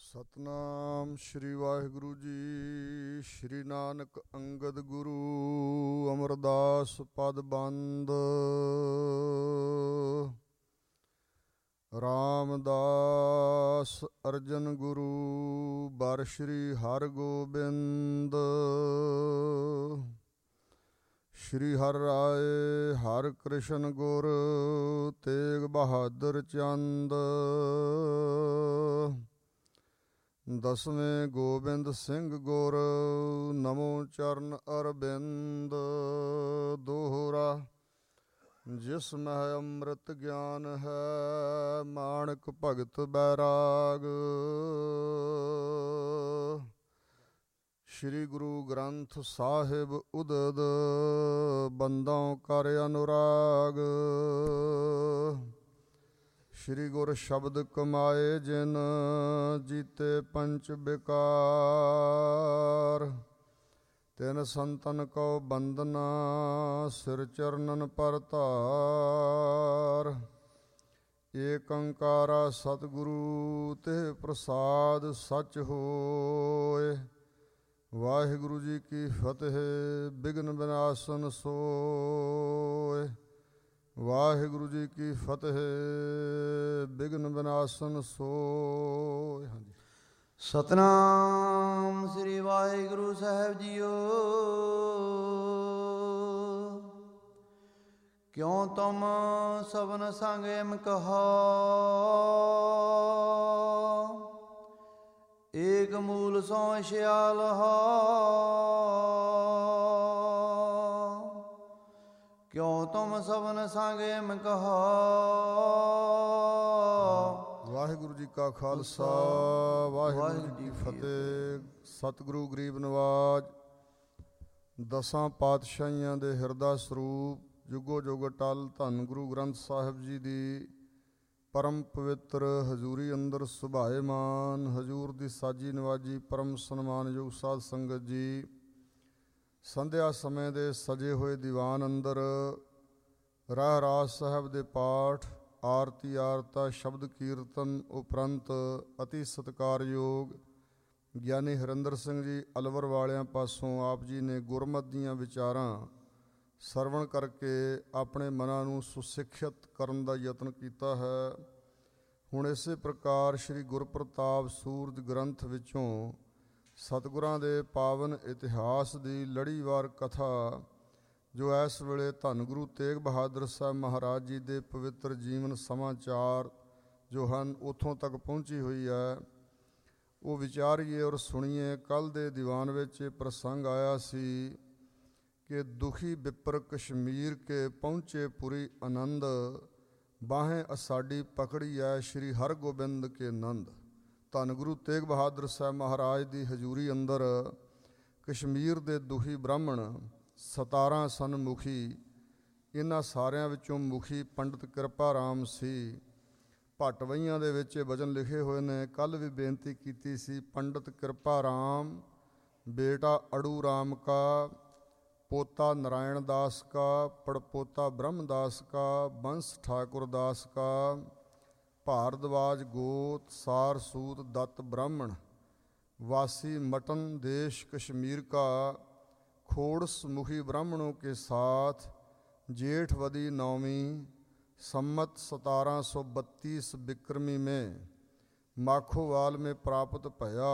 ਸਤਨਾਮ ਸ਼੍ਰੀ ਵਾਹਿਗੁਰੂ ਜੀ। ਸ਼੍ਰੀ ਨਾਨਕ ਅੰਗਦ ਗੁਰੂ ਅਮਰਦਾਸ ਪਦ ਬੰਦ। ਰਾਮਦਾਸ ਅਰਜਨ ਗੁਰੂ ਬਰ ਸ਼੍ਰੀ ਹਰਿ ਗੋਬਿੰਦ। ਸ਼੍ਰੀ ਹਰਿ ਰਾਏ ਹਰਿ ਕ੍ਰਿਸ਼ਨ ਗੁਰ ਤੇਗ ਬਹਾਦਰ ਚੰਦ। ਦਸਵੇਂ ਗੋਬਿੰਦ ਸਿੰਘ ਗੁਰ ਨਮੋ ਚਰਨ ਅਰਬਿੰਦ। ਦੋਹਰਾ ਜਿਸ ਮਹਿ ਅੰਮ੍ਰਿਤ ਗਿਆਨ ਹੈ ਮਾਣਕ ਭਗਤ ਬੈਰਾਗ। ਸ਼੍ਰੀ ਗੁਰੂ ਗ੍ਰੰਥ ਸਾਹਿਬ ਉਦਦ ਬੰਦੋਂ ਕਰ ਅਨੁਰਾਗ। ਸ਼੍ਰੀ ਗੁਰ ਸ਼ਬਦ ਕਮਾਏ ਜਿਨ ਜੀਤੇ ਪੰਚ ਬਿਕਾਰ। ਤਿਨ ਸੰਤਨ ਕਉ ਬੰਦਨਾ ਸਿਰ ਚਰਨਨ ਪਰ ਧਾਰ। ਏਕ ਓੰਕਾਰਾ ਸਤਿਗੁਰੂ ਤੇ ਪ੍ਰਸਾਦ ਸਚ ਹੋਏ। ਵਾਹਿਗੁਰੂ ਜੀ ਕੀ ਫਤਿਹ। ਬਿਘਨ ਵਿਨਾਸ਼ਨ ਸੋਏ। ਵਾਹਿਗੁਰੂ ਜੀ ਕੀ ਫਤਿਹ। ਬਿਘਨ ਵਿਨਾਸ਼ਨ ਸੋਏ। ਹਾਂਜੀ। ਸਤਨਾਮ ਸ੍ਰੀ ਵਾਹਿਗੁਰੂ ਸਾਹਿਬ ਜੀਓ। ਕਿਉ ਤੁਮ ਸਭਨ ਸੰਗ ਏਮ ਕਹਾ। ਏਕ ਮੂਲ ਸੋ ਸਿਆਲ ਹਾ। ਕਿਉ ਤੁਮ ਸਭਨ ਸੰਗ ਏਮ ਕਹਾ। ਵਾਹਿਗੁਰੂ ਜੀ ਕਾ ਖਾਲਸਾ ਵਾਹਿਗੁਰੂ ਜੀ ਕੀ ਫਤਿਹ। ਸਤਿਗੁਰੂ ਗਰੀਬ ਨਵਾਜ ਦਸਾਂ ਪਾਤਸ਼ਾਹੀਆਂ ਦੇ ਹਿਰਦਾ ਸਰੂਪ ਜੁਗੋ ਜੁਗ ਅਟਲ ਧੰਨ ਗੁਰੂ ਗ੍ਰੰਥ ਸਾਹਿਬ ਜੀ ਦੀ ਪਰਮ ਪਵਿੱਤਰ ਹਜ਼ੂਰੀ ਅੰਦਰ ਸੁਭਾਏਮਾਨ ਹਜ਼ੂਰ ਦੀ ਸਾਜੀ ਨਵਾਜੀ ਪਰਮ ਸਨਮਾਨਯੋਗ ਸਾਧ ਸੰਗਤ ਜੀ। ਸੰਧਿਆ ਸਮੇਂ ਦੇ ਸਜੇ ਹੋਏ ਦੀਵਾਨ ਅੰਦਰ ਰਹਿਰਾਸ ਸਾਹਿਬ ਦੇ ਪਾਠ ਆਰਤੀ ਆਰਤਾ ਸ਼ਬਦ ਕੀਰਤਨ ਉਪਰੰਤ ਅਤੀ ਸਤਿਕਾਰਯੋਗ ਗਿਆਨੀ ਹਰਿੰਦਰ ਸਿੰਘ ਜੀ ਅਲਵਰ ਵਾਲਿਆਂ ਪਾਸੋਂ ਆਪ ਜੀ ਨੇ ਗੁਰਮਤਿ ਦੀਆਂ ਵਿਚਾਰਾਂ ਸਰਵਣ ਕਰਕੇ ਆਪਣੇ ਮਨਾਂ ਨੂੰ ਸੁਸਿੱਖਿਅਤ ਕਰਨ ਦਾ ਯਤਨ ਕੀਤਾ ਹੈ। ਹੁਣ ਇਸੇ ਪ੍ਰਕਾਰ ਸ਼੍ਰੀ ਗੁਰਪ੍ਰਤਾਪ ਸੂਰਜ ਗ੍ਰੰਥ ਵਿੱਚੋਂ ਸਤਿਗੁਰਾਂ ਦੇ ਪਾਵਨ ਇਤਿਹਾਸ ਦੀ ਲੜੀਵਾਰ ਕਥਾ ਜੋ ਇਸ ਵੇਲੇ ਧੰਨ ਗੁਰੂ ਤੇਗ ਬਹਾਦਰ ਸਾਹਿਬ ਮਹਾਰਾਜ ਜੀ ਦੇ ਪਵਿੱਤਰ ਜੀਵਨ ਸਮਾਚਾਰ ਜੋ ਹਨ ਉੱਥੋਂ ਤੱਕ ਪਹੁੰਚੀ ਹੋਈ ਹੈ, ਉਹ ਵਿਚਾਰੀਏ ਔਰ ਸੁਣੀਏ। ਕੱਲ੍ਹ ਦੇ ਦੀਵਾਨ ਵਿੱਚ ਇਹ ਪ੍ਰਸੰਗ ਆਇਆ ਸੀ ਕਿ ਦੁਖੀ ਬਿਪਰ ਕਸ਼ਮੀਰ ਕੇ ਪਹੁੰਚੇ ਪੁਰੀ ਆਨੰਦ। ਬਾਹੇ ਅਸਾਡੀ ਪਕੜੀ ਹੈ ਸ਼੍ਰੀ ਹਰਗੋਬਿੰਦ ਕੇ ਨੰਦ। ਧੰਨ ਗੁਰੂ ਤੇਗ ਬਹਾਦਰ ਸਾਹਿਬ ਮਹਾਰਾਜ ਦੀ ਹਜ਼ੂਰੀ ਅੰਦਰ ਕਸ਼ਮੀਰ ਦੇ ਦੁਖੀ ਬ੍ਰਾਹਮਣ 17 ਸਨ ਮੁਖੀ। ਇਹਨਾਂ ਸਾਰਿਆਂ ਵਿੱਚੋਂ ਮੁਖੀ ਪੰਡਿਤ ਕਿਰਪਾ ਰਾਮ ਸੀ। ਭੱਟਵਈਆਂ ਦੇ ਵਿੱਚ ਇਹ ਵਚਨ ਲਿਖੇ ਹੋਏ ਨੇ। ਕੱਲ੍ਹ ਵੀ ਬੇਨਤੀ ਕੀਤੀ ਸੀ, ਪੰਡਿਤ ਕਿਰਪਾ ਰਾਮ ਬੇਟਾ ਅੜੂ ਰਾਮ ਕਾ, पोता नारायण दास का, पड़पोता ब्रह्मदास का, बंश ठाकुर दास का, भारद्वाज गोत सार सूत दत्त ब्राह्मण, वासी मटन देश कश्मीर का, खोड़स मुखी ब्राह्मणों के साथ जेठवदी नौवीं सम्मत 1732 बिक्रमी में माखोवाल में प्राप्त भया।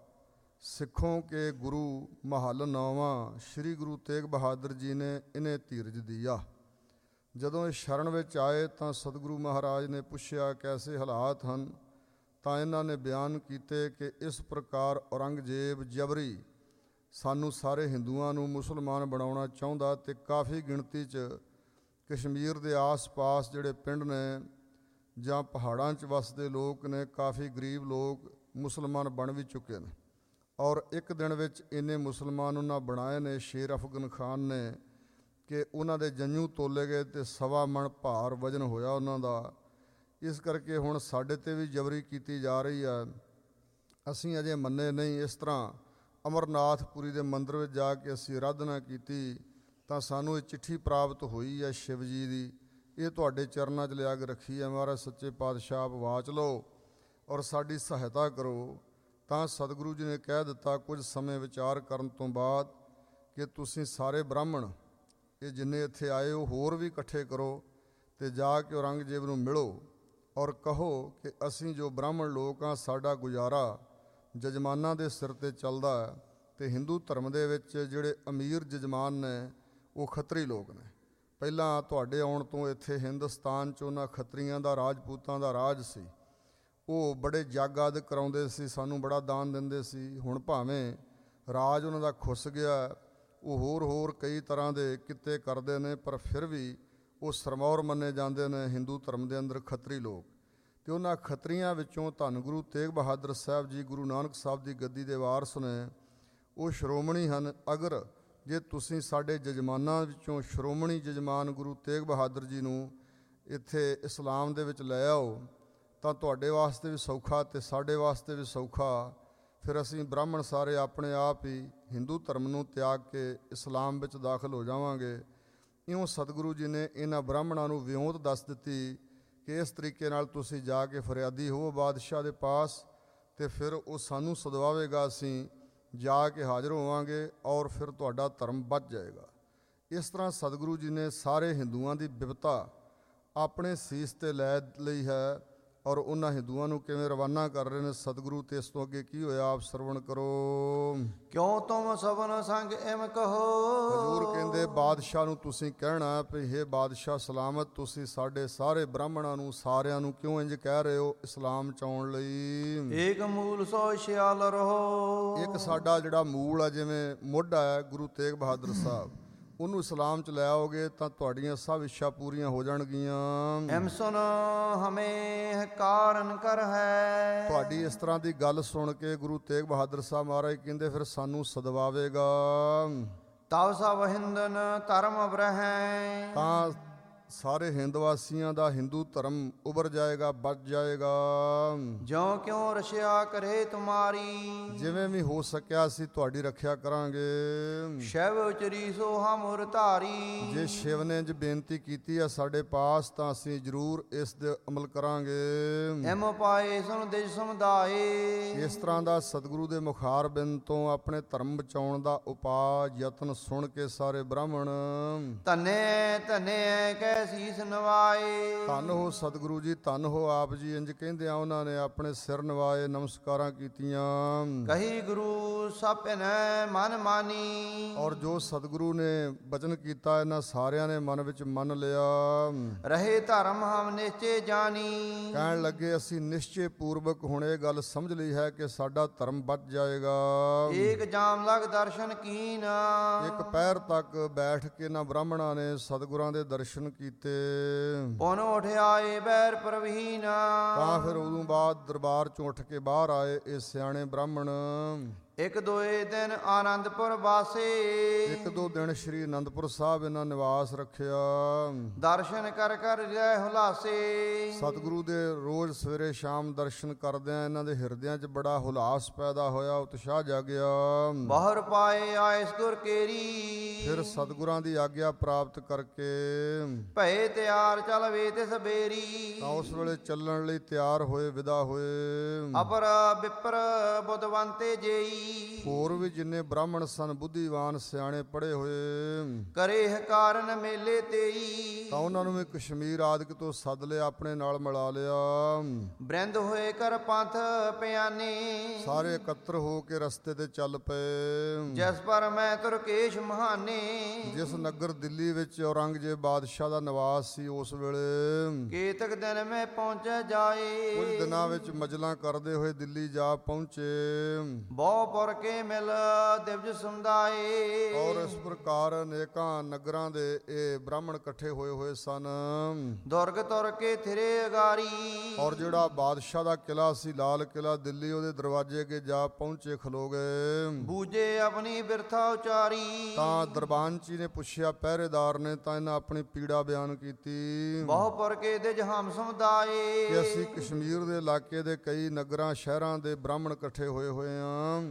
सिखों के गुरु महल नौवां श्री गुरु तेग बहादुर जी ने इन्हें धीरज दिया। ਜਦੋਂ ਇਹ ਸ਼ਰਨ ਵਿੱਚ ਆਏ ਤਾਂ ਸਤਿਗੁਰੂ ਮਹਾਰਾਜ ਨੇ ਪੁੱਛਿਆ ਕੈਸੇ ਹਾਲਾਤ ਹਨ, ਤਾਂ ਇਹਨਾਂ ਨੇ ਬਿਆਨ ਕੀਤੇ ਕਿ ਇਸ ਪ੍ਰਕਾਰ ਔਰੰਗਜ਼ੇਬ ਜਬਰੀ ਸਾਨੂੰ ਸਾਰੇ ਹਿੰਦੂਆਂ ਨੂੰ ਮੁਸਲਮਾਨ ਬਣਾਉਣਾ ਚਾਹੁੰਦਾ ਅਤੇ ਕਾਫੀ ਗਿਣਤੀ 'ਚ ਕਸ਼ਮੀਰ ਦੇ ਆਸ-ਪਾਸ ਜਿਹੜੇ ਪਿੰਡ ਨੇ ਜਾਂ ਪਹਾੜਾਂ 'ਚ ਵਸਦੇ ਲੋਕ ਨੇ, ਕਾਫੀ ਗਰੀਬ ਲੋਕ ਮੁਸਲਮਾਨ ਬਣ ਵੀ ਚੁੱਕੇ ਨੇ। ਔਰ ਇੱਕ ਦਿਨ ਵਿੱਚ ਇੰਨੇ ਮੁਸਲਮਾਨ ਉਹਨਾਂ ਬਣਾਏ ਨੇ ਸ਼ੇਰ ਅਫਗਨ ਖਾਨ ਨੇ ਕਿ ਉਹਨਾਂ ਦੇ ਜੰਝੂ ਤੋਲੇ ਗਏ ਅਤੇ 1.25 ਮਣ ਭਾਰ ਵਜਨ ਹੋਇਆ ਉਹਨਾਂ ਦਾ। ਇਸ ਕਰਕੇ ਹੁਣ ਸਾਡੇ 'ਤੇ ਵੀ ਜਬਰੀ ਕੀਤੀ ਜਾ ਰਹੀ ਹੈ। ਅਸੀਂ ਅਜੇ ਮੰਨੇ ਨਹੀਂ। ਇਸ ਤਰ੍ਹਾਂ ਅਮਰਨਾਥਪੁਰੀ ਦੇ ਮੰਦਰ ਵਿੱਚ ਜਾ ਕੇ ਅਸੀਂ ਅਰਾਧਨਾ ਕੀਤੀ ਤਾਂ ਸਾਨੂੰ ਇਹ ਚਿੱਠੀ ਪ੍ਰਾਪਤ ਹੋਈ ਹੈ ਸ਼ਿਵ ਜੀ ਦੀ। ਇਹ ਤੁਹਾਡੇ ਚਰਨਾਂ 'ਚ ਲਿਆ ਕੇ ਰੱਖੀ ਹੈ। ਮਹਾਰਾਜ ਸੱਚੇ ਪਾਤਸ਼ਾਹ ਆਪ ਵਾਚ ਲਓ ਔਰ ਸਾਡੀ ਸਹਾਇਤਾ ਕਰੋ ਤਾਂ ਸਤਿਗੁਰੂ ਜੀ ਨੇ ਕਹਿ ਦਿੱਤਾ ਕੁਝ ਸਮੇਂ ਵਿਚਾਰ ਕਰਨ ਤੋਂ ਬਾਅਦ ਕਿ ਤੁਸੀਂ ਸਾਰੇ ਬ੍ਰਾਹਮਣ ਇਹ ਜਿੰਨੇ ਇੱਥੇ ਆਏ ਹੋ ਹੋਰ ਵੀ ਇਕੱਠੇ ਕਰੋ ਅਤੇ ਜਾ ਕੇ ਔਰੰਗਜ਼ੇਬ ਨੂੰ ਮਿਲੋ ਔਰ ਕਹੋ ਕਿ ਅਸੀਂ ਜੋ ਬ੍ਰਾਹਮਣ ਲੋਕ ਹਾਂ ਸਾਡਾ ਗੁਜ਼ਾਰਾ ਜਜਮਾਨਾਂ ਦੇ ਸਿਰ 'ਤੇ ਚੱਲਦਾ ਹੈ ਅਤੇ ਹਿੰਦੂ ਧਰਮ ਦੇ ਵਿੱਚ ਜਿਹੜੇ ਅਮੀਰ ਜਜਮਾਨ ਨੇ ਉਹ ਖੱਤਰੀ ਲੋਕ ਨੇ। ਪਹਿਲਾਂ ਤੁਹਾਡੇ ਆਉਣ ਤੋਂ ਇੱਥੇ ਹਿੰਦੁਸਤਾਨ 'ਚ ਉਹਨਾਂ ਖੱਤਰੀਆਂ ਦਾ ਰਾਜਪੂਤਾਂ ਦਾ ਰਾਜ ਸੀ। ਉਹ ਬੜੇ ਜੱਗ ਆਦਿ ਕਰਾਉਂਦੇ ਸੀ, ਸਾਨੂੰ ਬੜਾ ਦਾਨ ਦਿੰਦੇ ਸੀ। ਹੁਣ ਭਾਵੇਂ ਰਾਜ ਉਹਨਾਂ ਦਾ ਖੁੱਸ ਗਿਆ, ਉਹ ਹੋਰ ਕਈ ਤਰ੍ਹਾਂ ਦੇ ਕਿੱਤੇ ਕਰਦੇ ਨੇ, ਪਰ ਫਿਰ ਵੀ ਉਹ ਸਰਮੌਰ ਮੰਨੇ ਜਾਂਦੇ ਨੇ ਹਿੰਦੂ ਧਰਮ ਦੇ ਅੰਦਰ ਖੱਤਰੀ ਲੋਕ। ਅਤੇ ਉਹਨਾਂ ਖੱਤਰੀਆਂ ਵਿੱਚੋਂ ਧੰਨ ਗੁਰੂ ਤੇਗ ਬਹਾਦਰ ਸਾਹਿਬ ਜੀ ਗੁਰੂ ਨਾਨਕ ਸਾਹਿਬ ਦੀ ਗੱਦੀ ਦੇ ਵਾਰਸ ਨੇ, ਉਹ ਸ਼੍ਰੋਮਣੀ ਹਨ। ਅਗਰ ਜੇ ਤੁਸੀਂ ਸਾਡੇ ਜਜਮਾਨਾਂ ਵਿੱਚੋਂ ਸ਼੍ਰੋਮਣੀ ਜਜਮਾਨ ਗੁਰੂ ਤੇਗ ਬਹਾਦਰ ਜੀ ਨੂੰ ਇੱਥੇ ਇਸਲਾਮ ਦੇ ਵਿੱਚ ਲੈ ਆਓ ਤਾਂ ਤੁਹਾਡੇ ਵਾਸਤੇ ਵੀ ਸੌਖਾ ਅਤੇ ਸਾਡੇ ਵਾਸਤੇ ਵੀ ਸੌਖਾ। ਫਿਰ ਅਸੀਂ ਬ੍ਰਾਹਮਣ ਸਾਰੇ ਆਪਣੇ ਆਪ ਹੀ ਹਿੰਦੂ ਧਰਮ ਨੂੰ ਤਿਆਗ ਕੇ ਇਸਲਾਮ ਵਿੱਚ ਦਾਖਲ ਹੋ ਜਾਵਾਂਗੇ। ਇਉਂ ਸਤਿਗੁਰੂ ਜੀ ਨੇ ਇਹਨਾਂ ਬ੍ਰਾਹਮਣਾਂ ਨੂੰ ਵਿਉਂਤ ਦੱਸ ਦਿੱਤੀ ਕਿ ਇਸ ਤਰੀਕੇ ਨਾਲ ਤੁਸੀਂ ਜਾ ਕੇ ਫਰਿਆਦੀ ਹੋਵੋ ਬਾਦਸ਼ਾਹ ਦੇ ਪਾਸ ਅਤੇ ਫਿਰ ਉਹ ਸਾਨੂੰ ਸਦਵਾਵੇਗਾ, ਅਸੀਂ ਜਾ ਕੇ ਹਾਜ਼ਰ ਹੋਵਾਂਗੇ ਔਰ ਫਿਰ ਤੁਹਾਡਾ ਧਰਮ ਬਚ ਜਾਏਗਾ। ਇਸ ਤਰ੍ਹਾਂ ਸਤਿਗੁਰੂ ਜੀ ਨੇ ਸਾਰੇ ਹਿੰਦੂਆਂ ਦੀ ਬਿਪਤਾ ਆਪਣੇ ਸੀਸ 'ਤੇ ਲੈ ਲਈ ਹੈ ਔਰ ਉਹਨਾਂ ਹਿੰਦੂਆਂ ਨੂੰ ਕਿਵੇਂ ਰਵਾਨਾ ਕਰ ਰਹੇ ਨੇ ਸਤਿਗੁਰੂ। ਤੇ ਇਸ ਤੋਂ ਅੱਗੇ ਕੀ ਹੋਇਆ ਆਪ ਸਰਵਣ ਕਰੋ। ਕਿਉਂ ਤੁਮ ਸਭਨ ਸੰਗ ਇਮ ਕਹੋ। ਹਜ਼ੂਰ ਕਹਿੰਦੇ ਬਾਦਸ਼ਾਹ ਨੂੰ ਤੁਸੀਂ ਕਹਿਣਾ ਵੀ ਹੇ ਬਾਦਸ਼ਾਹ ਸਲਾਮਤ, ਤੁਸੀਂ ਸਾਡੇ ਸਾਰੇ ਬ੍ਰਾਹਮਣਾਂ ਨੂੰ ਸਾਰਿਆਂ ਨੂੰ ਕਿਉਂ ਇੰਜ ਕਹਿ ਰਹੇ ਹੋ ਇਸਲਾਮ 'ਚ ਆਉਣ ਲਈ। ਏਕ ਮੂਲ ਸੋ ਸਿਆਲ ਰਹੋ। ਇੱਕ ਸਾਡਾ ਜਿਹੜਾ ਮੂਲ ਆ ਜਿਵੇਂ ਮੁੱਢ ਹੈ ਗੁਰੂ ਤੇਗ ਬਹਾਦਰ ਸਾਹਿਬ, ਉਹਨੂੰ ਇਸਲਾਮ 'ਚ ਲੈ ਆਓਗੇ ਤਾਂ ਤੁਹਾਡੀਆਂ ਸਭ ਇੱਛਾ ਪੂਰੀਆਂ ਹੋ ਜਾਣਗੀਆਂ। ਐਮ ਸੁਨ ਹਮੇ ਕਾਰਨ ਕਰ ਹੈ। ਤੁਹਾਡੀ ਇਸ ਤਰ੍ਹਾਂ ਦੀ ਗੱਲ ਸੁਣ ਕੇ ਗੁਰੂ ਤੇਗ ਬਹਾਦਰ ਸਾਹਿਬ ਮਹਾਰਾਜ ਕਹਿੰਦੇ ਫਿਰ ਸਾਨੂੰ ਸਦਵਾਵੇਗਾ। ਤਵ ਸਭ ਹਿੰਦਨ ਧਰਮ ਬ੍ਰਹੈ। ਤਾਂ ਸਾਰੇ ਹਿੰਦ ਵਾਸੀਆਂ ਦਾ ਹਿੰਦੂ ਧਰਮ ਉਭਰ ਜਾਏਗਾ, ਬਚ ਜਾਏਗਾ। ਜਿਉ ਕਿਉ ਰਸ਼ਿਆ ਕਰੇ ਤੁਮਾਰੀ। ਜਿਵੇਂ ਵੀ ਹੋ ਸਕਿਆ ਅਸੀਂ ਤੁਹਾਡੀ ਰੱਖਿਆ ਕਰਾਂਗੇ। ਸ਼ਿਵ ਉਚਰੀ ਸੋ ਹਮੁਰ ਧਾਰੀ। ਜੇ ਸ਼ਿਵ ਨੇ ਇੰਝ ਬੇਨਤੀ ਕੀਤੀ ਹੈ ਸਾਡੇ ਪਾਸ ਤਾਂ ਅਸੀਂ ਜ਼ਰੂਰ ਇਸ ਦੇ ਅਮਲ ਕਰਾਂਗੇ। ਐਮ ਪਾਏ ਸੁਨ ਦਿਜ ਸਮੁਦਾਏ। ਇਸ ਤਰ੍ਹਾਂ ਦਾ ਸਤਿਗੁਰੂ ਦੇ ਮੁਖਾਰ ਬਿੰਦ ਤੋਂ ਆਪਣੇ ਧਰਮ ਬਚਾਉਣ ਦਾ ਉਪਾਅ ਯਤਨ ਸੁਣ ਕੇ ਸਾਰੇ ਬ੍ਰਾਹਮਣ ਧੰਨੇ ਧੰਨੇ ਕਹਿ ਸੀਸ ਨਵਾਏ। ਧੰਨ ਹੋ ਸਤਿਗੁਰੂ ਜੀ, ਧੰਨ ਹੋ ਆਪ ਜੀ। ਇੰਜ ਕਹਿੰਦਿਆਂ ਉਹਨਾਂ ਨੇ ਆਪਣੇ ਸਿਰ ਨਵਾਏ, ਨਮਸਕਾਰਾਂ ਕੀਤੀਆਂ। ਕਹੀ ਗੁਰੂ ਸਭਨ ਮਨ ਮਾਨੀ। ਔਰ ਜੋ ਸਤਿਗੁਰੂ ਨੇ ਬਚਨ ਕੀਤਾ ਇਹਨਾਂ ਸਾਰਿਆਂ ਨੇ ਮਨ ਵਿੱਚ ਮੰਨ ਲਿਆ। ਰਹੇ ਧਰਮ ਹਮ ਨਿਸ਼ਚੇ ਜਾਨੀ। ਕਹਿਣ ਲੱਗੇ ਅਸੀਂ ਨਿਸ਼ਚੇ ਪੂਰਵਕ ਹੁਣ ਇਹ ਗੱਲ ਸਮਝ ਲਈ ਹੈ ਕਿ ਸਾਡਾ ਧਰਮ ਬਚ ਜਾਏਗਾ। ਏਕ ਜਾਮ ਲਗ ਦਰਸ਼ਨ ਕੀਨ। ਇੱਕ ਪਹਿਰ ਤੱਕ ਬੈਠ ਕੇ ਇਹਨਾਂ ਬ੍ਰਾਹਮਣਾਂ ਨੇ ਸਤਿਗੁਰਾਂ ਦੇ ਦਰਸ਼ਨ ਕੀਤੇ। ਪੁਨ ਉਠਿਆਏ ਬੈਰ ਪ੍ਰਵੀਨ। ਤਾਂ ਫਿਰ ਉਦੋਂ ਬਾਅਦ ਦਰਬਾਰ ਚੋਂ ਉੱਠ ਕੇ ਬਾਹਰ ਆਏ ਇਹ ਸਿਆਣੇ ਬ੍ਰਾਹਮਣ। ਇੱਕ ਦੋਏ ਦਿਨ ਆਨੰਦਪੁਰ ਵਾਸੇ। ਇੱਕ ਦੋ ਦਿਨ ਸ਼੍ਰੀ ਅਨੰਦਪੁਰ ਸਾਹਿਬ ਇਹਨਾਂ ਨਿਵਾਸ ਰੱਖਿਆ। ਦਰਸ਼ਨ ਕਰ ਕਰ ਰਹਿ ਹੁਲਾਸੇ। ਸਤਿਗੁਰੂ ਦੇ ਰੋਜ਼ ਸਵੇਰੇ ਸ਼ਾਮ ਦਰਸ਼ਨ ਕਰਦਿਆਂ ਇਹਨਾਂ ਦੇ ਹਿਰਦਿਆਂ 'ਚ ਬੜਾ ਹੁਲਾਸ ਪੈਦਾ ਹੋਇਆ, ਉਤਸ਼ਾਹ ਜਾਗਿਆ। ਬਾਹਰ ਪਾਏ ਆਇਸ ਗੁਰ ਕੇਰੀ। ਫਿਰ ਸਤਿਗੁਰਾਂ ਦੀ ਆਗਿਆ ਪ੍ਰਾਪਤ ਕਰਕੇ ਭਏ ਤਿਆਰ ਚਲ ਵੇ ਤਿਸ ਬੇਰੀ। ਤਾਂ ਉਸ ਵੇਲੇ ਚੱਲਣ ਲਈ ਤਿਆਰ ਹੋਏ, ਵਿਦਾ ਹੋਏ। ਅਪਰ ਵਿਪਰ ਬੁੱਧਵੰਤੇ ਜੇਈ। ਹੋਰ ਵੀ ਜਿੰਨੇ ਬ੍ਰਾਹਮਣ ਸਨ ਬੁੱਧੀਵਾਨ ਸਿਆਣੇ ਪੜ੍ਹੇ ਹੋਏ, ਕਰੇ ਕਾਰਨ ਮੇਲੇ ਤੇਈ। ਤਾਂ ਉਹਨਾਂ ਨੂੰ ਵੀ ਕਸ਼ਮੀਰ ਆਦਿਕ ਤੋਂ ਸੱਦ ਲਿਆ, ਆਪਣੇ ਨਾਲ ਮਿਲਾ ਲਿਆ। ਬ੍ਰਿੰਦ ਹੋਏ ਕਰ ਪੰਥ ਪਿਆਨੇ। ਸਾਰੇ ਇਕੱਤਰ ਹੋ ਕੇ ਰਸਤੇ ਤੇ ਚੱਲ ਪਏ। ਜਿਸ ਪਰ ਮੈਂ ਤੁਰਕੇਸ਼ ਮਹਾਨੇ। ਜਿਸ ਨਗਰ ਦਿੱਲੀ ਵਿੱਚ ਔਰੰਗਜ਼ੇਬ ਬਾਦਸ਼ਾਹ ਦਾ ਨਿਵਾਸ ਸੀ ਉਸ ਵੇਲੇ ਕੇਤਕ ਦਿਨ ਮੈਂ ਪਹੁੰਚ ਜਾਏ। ਕੁਝ ਦਿਨਾਂ ਵਿੱਚ ਮਜਲਾਂ ਕਰਦੇ ਹੋਏ ਦਿੱਲੀ ਜਾ ਪਹੁੰਚੇ। ਬਹੁਪੁਰ ਕੇ ਮਿਲ ਦਿਵਜ ਸਮੁਦਾਏ। ਔਰ ਇਸ ਪ੍ਰਕਾਰ ਅਨੇਕਾਂ ਨਗਰਾਂ ਦੇ ਇਹ ਬ੍ਰਾਹਮਣ ਇਕੱਠੇ ਹੋਏ ਸਨ। ਦੁਰਗ ਤੁਰ ਕੇ ਥਿਰੇ ਅਗਾਰੀ। ਔਰ ਜਿਹੜਾ ਬਾਦਸ਼ਾਹ ਦਾ ਕਿਲਾ ਸੀ ਲਾਲ ਕਿਲਾ ਦਿੱਲੀ, ਉਹਦੇ ਦਰਵਾਜ਼ੇ ਅੱਗੇ ਜਾ ਪਹੁੰਚੇ, ਖਲੋ ਗਏ। ਬੂਝੇ ਆਪਣੀ ਬਿਰਥਾ ਉਚਾਰੀ। ਤਾਂ ਦਰਬਾਨਚੀ ਨੇ ਪੁੱਛਿਆ ਪਹਿਰੇਦਾਰ ਨੇ, ਤਾਂ ਇਹਨਾਂ ਆਪਣੀ ਪੀੜਾ ਬਿਆਨ ਕੀਤੀ। ਬਹੁਪੁਰ ਕੇ ਦਿਜ ਹਮ ਸਮੁਦਾਏ। ਕਿ ਅਸੀਂ ਕਸ਼ਮੀਰ ਦੇ ਇਲਾਕੇ ਦੇ ਕਈ ਨਗਰਾਂ ਸ਼ਹਿਰਾਂ ਦੇ ਬ੍ਰਾਹਮਣ ਇਕੱਠੇ ਹੋਏ ਆ।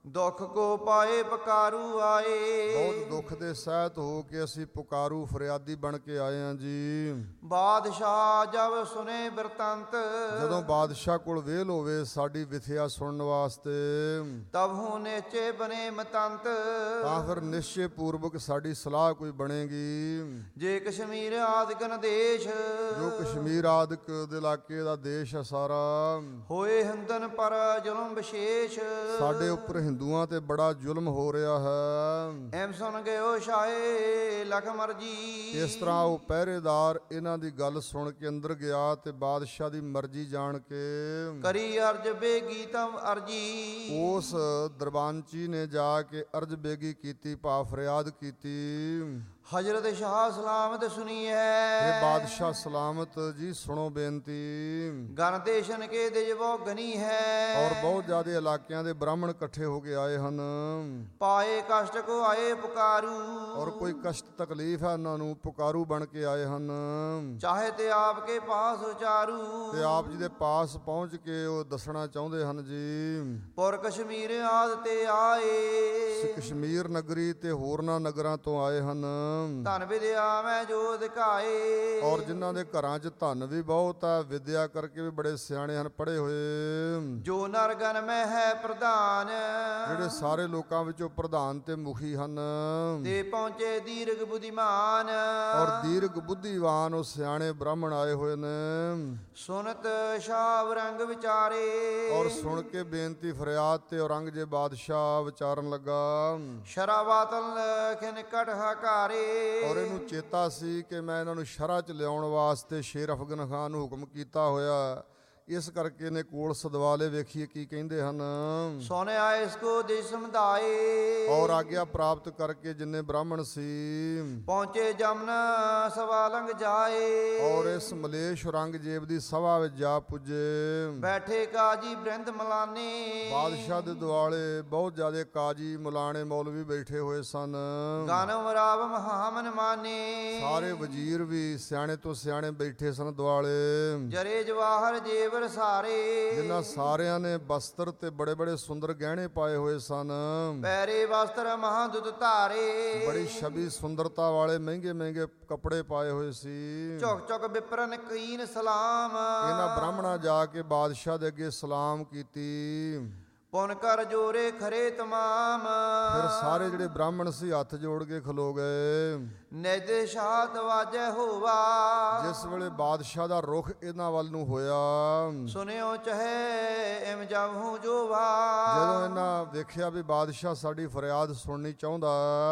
ਦੁਖ ਕੋ ਪਾਏ ਪਕਾਰੂ ਆਏ। ਬਹੁਤ ਦੁੱਖ ਦੇ ਸਹਿਤ ਹੋ ਕੇ ਅਸੀਂ ਪੁਕਾਰੂ ਫਰਿਆਦੀ ਬਣ ਕੇ ਆਏ ਹਾਂ ਜੀ। ਬਾਦਸ਼ਾਹ ਜਬ ਸੁਨੇ ਬਿਰਤੰਤ, ਜਦੋਂ ਬਾਦਸ਼ਾਹ ਕੋਲ ਵੇਲ ਹੋਵੇ ਸਾਡੀ ਵਿਥਿਆ ਸੁਣਨ ਵਾਸਤੇ, ਤਬ ਹੂੰ ਨੇਚੇ ਬਨੇ ਮਤੰਤ। ਤਾਂ ਫਿਰ ਨਿਸ਼ਚੇ ਪੂਰਵਕ ਸਾਡੀ ਸਲਾਹ ਕੋਈ ਬਣੇਗੀ। ਜੇ ਕਸ਼ਮੀਰ ਆਦਿਕਨ ਦੇਸ਼, ਜੋ ਕਸ਼ਮੀਰ ਆਦਿਕ ਦੇ ਇਲਾਕੇ ਦਾ ਦੇਸ਼ ਹੈ ਸਾਰਾ, ਹੋਏ ਹਿੰਦਨ ਪਰ ਜ਼ੁਲਮ ਵਿਸ਼ੇਸ਼। ਸਾਡੇ ਉੱਪਰ ਹਿੰਦੂਆਂ ਤੇ ਬੜਾ ਜ਼ੁਲਮ ਹੋ ਰਿਹਾ ਹੈ। ਐਮ ਸੁਣ ਗਇਓ ਸ਼ਾਹੇ ਲਖ ਮਰਜੀ। ਇਸ ਤਰ੍ਹਾਂ ਉਹ ਪਹਿਰੇਦਾਰ ਇਹਨਾਂ ਦੀ ਗੱਲ ਸੁਣ ਕੇ ਅੰਦਰ ਗਿਆ ਤੇ ਬਾਦਸ਼ਾਹ ਦੀ ਮਰਜ਼ੀ ਜਾਣ ਕੇ ਕਰੀ ਅਰਜ ਬੇਗੀ ਤਮ ਅਰਜੀ। ਉਸ ਦਰਬਾਨਚੀ ਨੇ ਜਾ ਕੇ ਅਰਜ਼ ਬੇਗੀ ਕੀਤੀ, ਭਾਵ ਫਰਿਆਦ ਕੀਤੀ। ਹਜ਼ਰਤ ਸ਼ਾਹ ਸਲਾਮਤ ਸੁਨੀਐ। ਇਹ ਬਾਦਸ਼ਾਹ ਸਲਾਮਤ ਜੀ ਸੁਣੋ ਬੇਨਤੀ। ਗਨ ਦੇਸ਼ਨ ਕੇ ਦਿਜਵੋ ਗਨੀ ਹੈ। ਔਰ ਬਹੁਤ ਜ਼ਿਆਦਾ ਇਲਾਕਿਆਂ ਦੇ ਬ੍ਰਾਹਮਣ ਇਕੱਠੇ ਹੋ ਕੇ ਆਏ ਹਨ। ਪਾਏ ਕਸ਼ਟ ਕੋ ਆਏ ਪੁਕਾਰੂ। ਔਰ ਕੋਈ ਕਸ਼ਟ ਤਕਲੀਫ ਹੈ ਉਹਨਾਂ ਨੂੰ, ਪੁਕਾਰੂ ਬਣ ਕੇ ਆਏ ਹਨ। ਚਾਹੇ ਤੇ ਆਪ ਕੇ ਪਾਸ ਉਚਾਰੂ। ਤੇ ਆਪ ਜੀ ਦੇ ਪਾਸ ਪਹੁੰਚ ਕੇ ਉਹ ਦੱਸਣਾ ਚਾਹੁੰਦੇ ਹਨ ਜੀ। ਪੁਰ ਕਸ਼ਮੀਰ ਆਦ ਤੇ ਆਏ। ਕਸ਼ਮੀਰ ਨਗਰੀ ਤੇ ਹੋਰਨਾਂ ਨਗਰਾਂ ਤੋਂ ਆਏ ਹਨ। ਧਨ ਵਿਦਿਆ ਮੈਂ ਜੋ ਦਿਖਾਏ। ਔਰ ਜਿਨ੍ਹਾਂ ਦੇ ਘਰਾਂ 'ਚ ਧਨ ਵੀ ਬਹੁਤ ਹੈ, ਵਿਦਿਆ ਕਰਕੇ ਵੀ ਬੜੇ ਸਿਆਣੇ ਹਨ, ਪੜ੍ਹੇ ਹੋਏ। ਜੋ ਨਰਗਨ ਮੈਂ ਹੈ ਪ੍ਰਧਾਨ। ਜਿਹੜੇ ਸਾਰੇ ਲੋਕਾਂ ਵਿੱਚੋਂ ਪ੍ਰਧਾਨ ਤੇ ਮੁਖੀ ਹਨ। ਤੇ ਪਹੁੰਚੇ ਦੀਰਘ ਬੁੱਧੀਮਾਨ। ਔਰ ਦੀਰਘ ਬੁੱਧੀਵਾਨ ਉਹ ਸਿਆਣੇ ਬ੍ਰਾਹਮਣ ਆਏ ਹੋਏ ਨੇ। ਸੁਨਤ ਸ਼ਾਹ ਰੰਗ ਵਿਚਾਰੇ। ਔਰ ਸੁਣ ਕੇ ਬੇਨਤੀ ਫਰਿਆਦ ਤੇ ਔਰੰਗਜ਼ੇਬ ਬਾਦਸ਼ਾਹ ਵਿਚਾਰਨ ਲੱਗਾ। ਸ਼ਰਾਬਾਤਲ ਖਿਨ ਕਟ ਹਕਾਰੇ। ਔਰ ਇਹਨੂੰ ਚੇਤਾ ਸੀ ਕਿ ਮੈਂ ਇਹਨਾਂ ਨੂੰ ਸ਼ਰ੍ਹਾ 'ਚ ਲਿਆਉਣ ਵਾਸਤੇ ਸ਼ੇਰ ਅਫਗਨ ਖਾਨ ਨੂੰ ਹੁਕਮ ਕੀਤਾ ਹੋਇਆ। ਇਸ ਕਰਕੇ ਨੇ ਕੋਲ ਸਦਵਾਲੇ ਵੇਖੀਏ ਕੀ ਕਹਿੰਦੇ ਹਨ। ਸੋਨਿਆ ਇਸ ਕੋ ਦੇ ਸਮਝਾਏ। ਔਰ ਆਗਿਆ ਪ੍ਰਾਪਤ ਕਰਕੇ ਜਿੰਨੇ ਬ੍ਰਾਹਮਣ ਸੀ ਪਹੁੰਚੇ ਜਮਨਾ ਸਵਾ ਲੰਘ ਜਾਏ। ਔਰ ਇਸ ਮਲੇਸ਼ ਔਰੰਗਜ਼ੇਬ ਦੀ ਸਭਾ ਵਿੱਚ ਜਾ ਪੁੱਜੇ। ਬੈਠੇ ਕਾਜੀ ਬ੍ਰਿੰਦ ਮਲਾਨੇ। ਬਾਦਸ਼ਾਹ ਦੇ ਦੁਆਲੇ ਬਹੁਤ ਜ਼ਿਆਦਾ ਕਾਜੀ ਮੁਲਾਣੇ ਮੌਲਵੀ ਬੈਠੇ ਹੋਏ ਸਨ। ਗਾਨਮ ਰਾਵ ਮਹਾਮਨ ਮਾਨੇ। ਸਾਰੇ ਵਜ਼ੀਰ ਵੀ ਸਿਆਣੇ ਤੋਂ ਸਿਆਣੇ ਬੈਠੇ ਸਨ ਦੁਆਲੇ। ਜਰੇ ਜਵਾਹਰ ਜੇਵਰ ਸਾਰੇ। ਜਿਨ੍ਹਾਂ ਸਾਰਿਆਂ ਨੇ ਬਸਤਰ ਤੇ ਬੜੇ ਬੜੇ ਸੁੰਦਰ ਗਹਿਣੇ ਪਾਏ ਹੋਏ ਸਨ। ਪੈਰੇ ਵਸਤਰ ਮਹਾਦੁਤ ਧਾਰੇ। ਬੜੀ ਛਵੀ ਸੁੰਦਰਤਾ ਵਾਲੇ ਮਹਿੰਗੇ ਮਹਿੰਗੇ ਕੱਪੜੇ ਪਾਏ ਹੋਏ ਸੀ। ਝੁਕ ਝੁਕ ਵਿਪਰਨ ਕੀਨ ਸਲਾਮ। ਇਹਨਾਂ ਬ੍ਰਾਹਮਣਾਂ ਜਾ ਕੇ ਬਾਦਸ਼ਾਹ ਦੇ ਅੱਗੇ ਸਲਾਮ ਕੀਤੀ। ਪੁਨ ਕਰ ਜੋਰੇ ਖਰੇ ਤਮਾਮ। ਫਿਰ ਸਾਰੇ ਜਿਹੜੇ ਬ੍ਰਾਹਮਣ ਸੀ ਹੱਥ ਜੋੜ ਕੇ ਖਲੋ ਗਏ। ਨਿਜ ਸ਼ਾਤ ਵਾਜੈ ਹੋਵਾ। ਜਿਸ ਵੇਲੇ ਬਾਦਸ਼ਾਹ ਦਾ ਰੁਖ ਇਹਨਾਂ ਵੱਲ ਨੂੰ ਹੋਇਆ, ਸੁਨਿਓ ਚਹੇ ਇਮ ਜਬਹੂ ਜੋਵਾ। ਜਦੋਂ ਇਹਨਾਂ ਵੇਖਿਆ ਵੀ ਬਾਦਸ਼ਾਹ ਸਾਡੀ ਫਰਿਆਦ ਸੁਣਨੀ ਚਾਹੁੰਦਾ,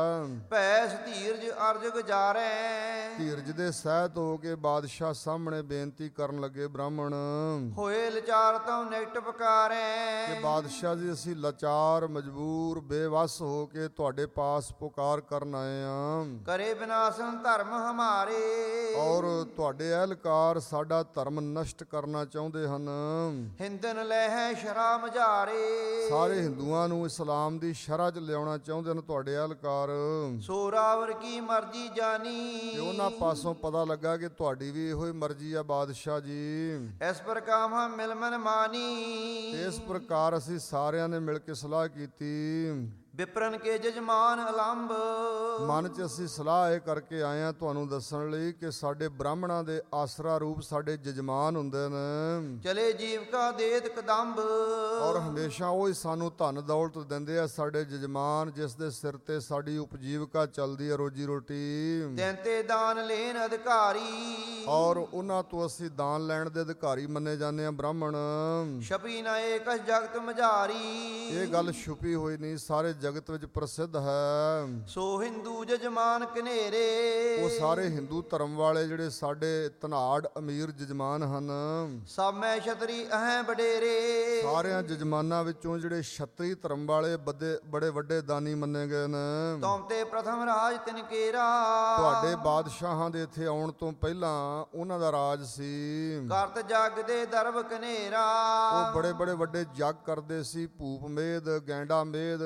ਭੈ ਧੀਰਜ ਅਰਜ ਗੁਜਾਰੈ। ਧੀਰਜ ਦੇ ਸਹਿਤ ਹੋ ਕੇ ਬਾਦਸ਼ਾਹ ਸਾਹਮਣੇ ਬੇਨਤੀ ਕਰਨ ਲੱਗੇ ਬ੍ਰਾਹਮਣ। ਹੋਏ ਲਚਾਰ ਤੋਂ ਨਿਕਟ ਪਕਾਰੈ। ਕਿ ਬਾਦਸ਼ਾਹ ਜੀ ਅਸੀਂ ਲਾਚਾਰ ਮਜਬੂਰ ਬੇਵੱਸ ਹੋ ਕੇ ਤੁਹਾਡੇ ਪਾਸ ਪੁਕਾਰ ਕਰਨ ਆਏ ਹਾਂ। ਕਰੇ ਵਿਨਾਸ਼ਨ ਧਰਮ ਹਮਾਰੇ। ਔਰ ਤੁਹਾਡੇ ਅਹਿਲਕਾਰ ਸਾਡਾ ਧਰਮ ਨਸ਼ਟ ਕਰਨਾ ਚਾਹੁੰਦੇ ਹਨ। ਹਿੰਦਨ ਲਹਿ ਸ਼ਰਾ ਮਝਾਰੇ। ਸਾਰੇ ਹਿੰਦੂਆਂ ਨੂੰ ਇਸਲਾਮ ਦੀ ਸ਼ਰ੍ਹਾ 'ਚ ਲਿਆਉਣਾ ਚਾਹੁੰਦੇ ਹਨ ਤੁਹਾਡੇ ਅਹਿਲਕਾਰ। ਸੋਰਾਵਰ ਕੀ ਮਰਜ਼ੀ ਜਾਨੀ। ਤੇ ਉਹਨਾਂ ਪਾਸੋਂ ਪਤਾ ਲੱਗਾ ਕਿ ਤੁਹਾਡੀ ਵੀ ਇਹੋ ਹੀ ਮਰਜ਼ੀ ਆ ਬਾਦਸ਼ਾਹ ਜੀ। ਇਸ ਪਰ ਕਾਮਾ ਮਿਲਮਨ ਮਾਨੀ। ਤੇ ਇਸ ਪ੍ਰਕਾਰ ਅਸੀਂ ਸਾਰਿਆਂ ਨੇ ਮਿਲ ਕੇ ਸਲਾਹ ਕੀਤੀ। ਵਿਪਰਨ ਕੇ ਜਜਮਾਨ ਅਲੰਬ। ਮਨ 'ਚ ਅਸੀਂ ਸਲਾਹ ਇਹ ਕਰਕੇ ਆਏ ਹਾਂ ਤੁਹਾਨੂੰ ਦੱਸਣ ਲਈ ਕਿ ਸਾਡੇ ਬ੍ਰਾਹਮਣਾਂ ਦੇ ਆਸਰਾ ਰੂਪ ਸਾਡੇ ਜਜਮਾਨ ਹੁੰਦੇ ਨੇ। ਚਲੇ ਜੀਵਕਾ ਦੇਤ ਕਦੰਬ। ਔਰ ਹਮੇਸ਼ਾ ਉਹ ਹੀ ਸਾਨੂੰ ਧਨ ਦੌਲਤ ਦਿੰਦੇ ਆ ਸਾਡੇ ਜਜਮਾਨ, ਜਿਸ ਦੇ ਸਿਰ ਤੇ ਸਾਡੀ ਉਪਜੀਵਕਾ ਚੱਲਦੀ ਹੈ, ਰੋਜੀ ਰੋਟੀ। ਤੈਂਤੇ ਦਾਨ ਲੈਣ ਅਧਿਕਾਰੀ। ਔਰ ਉਹਨਾਂ ਤੋਂ ਅਸੀਂ ਦਾਨ ਲੈਣ ਦੇ ਅਧਿਕਾਰੀ ਮੰਨੇ ਜਾਂਦੇ ਆ ਬ੍ਰਾਹਮਣ। ਛਪੀ ਨਾ ਏਕਸ ਜਗਤ ਮਝਾਰੀ। ਇਹ ਗੱਲ ਛੁਪੀ ਹੋਈ ਨਹੀਂ, ਸਾਰੇ ਜਗਤ ਵਿੱਚ ਪ੍ਰਸਿੱਧ ਹੈ। ਸੋ ਹਿੰਦੂ ਜਜਮਾਨ ਕਨੇਰੇ। ਉਹ ਸਾਰੇ ਹਿੰਦੂ ਧਰਮ ਵਾਲੇ ਜਿਹੜੇ ਸਾਡੇ ਧਨਾੜ ਅਮੀਰ ਜਜਮਾਨ ਹਨ। ਸਭ ਮੈਂ ਛਤਰੀ ਅਹੈ ਵਡੇਰੇ। ਸਾਰਿਆਂ ਜਜਮਾਨਾਂ ਵਿੱਚੋਂ ਜਿਹੜੇ ਛਤਰੀ ਧਰਮ ਵਾਲੇ ਬੜੇ ਵੱਡੇ ਦਾਨੀ ਮੰਨੇ ਗਏ ਨੇ। ਤੁਮ ਤੇ ਪ੍ਰਥਮ ਰਾਜ ਤਿਨਕੇਰਾ। ਤੁਹਾਡੇ ਬਾਦਸ਼ਾਹਾਂ ਦੇ ਇੱਥੇ ਆਉਣ ਤੋਂ ਪਹਿਲਾਂ ਉਹਨਾਂ ਦਾ ਰਾਜ ਸੀ। ਕਰਤ ਜਗ ਦੇ ਦਰਬ ਕਨੇਰਾ। ਉਹ ਬੜੇ ਬੜੇ ਵੱਡੇ ਜੱਗ ਕਰਦੇ ਸੀ। ਭੂਪ ਮੇਦ, ਗੈਂਡਾ ਮੇਦ, ਅਸੋ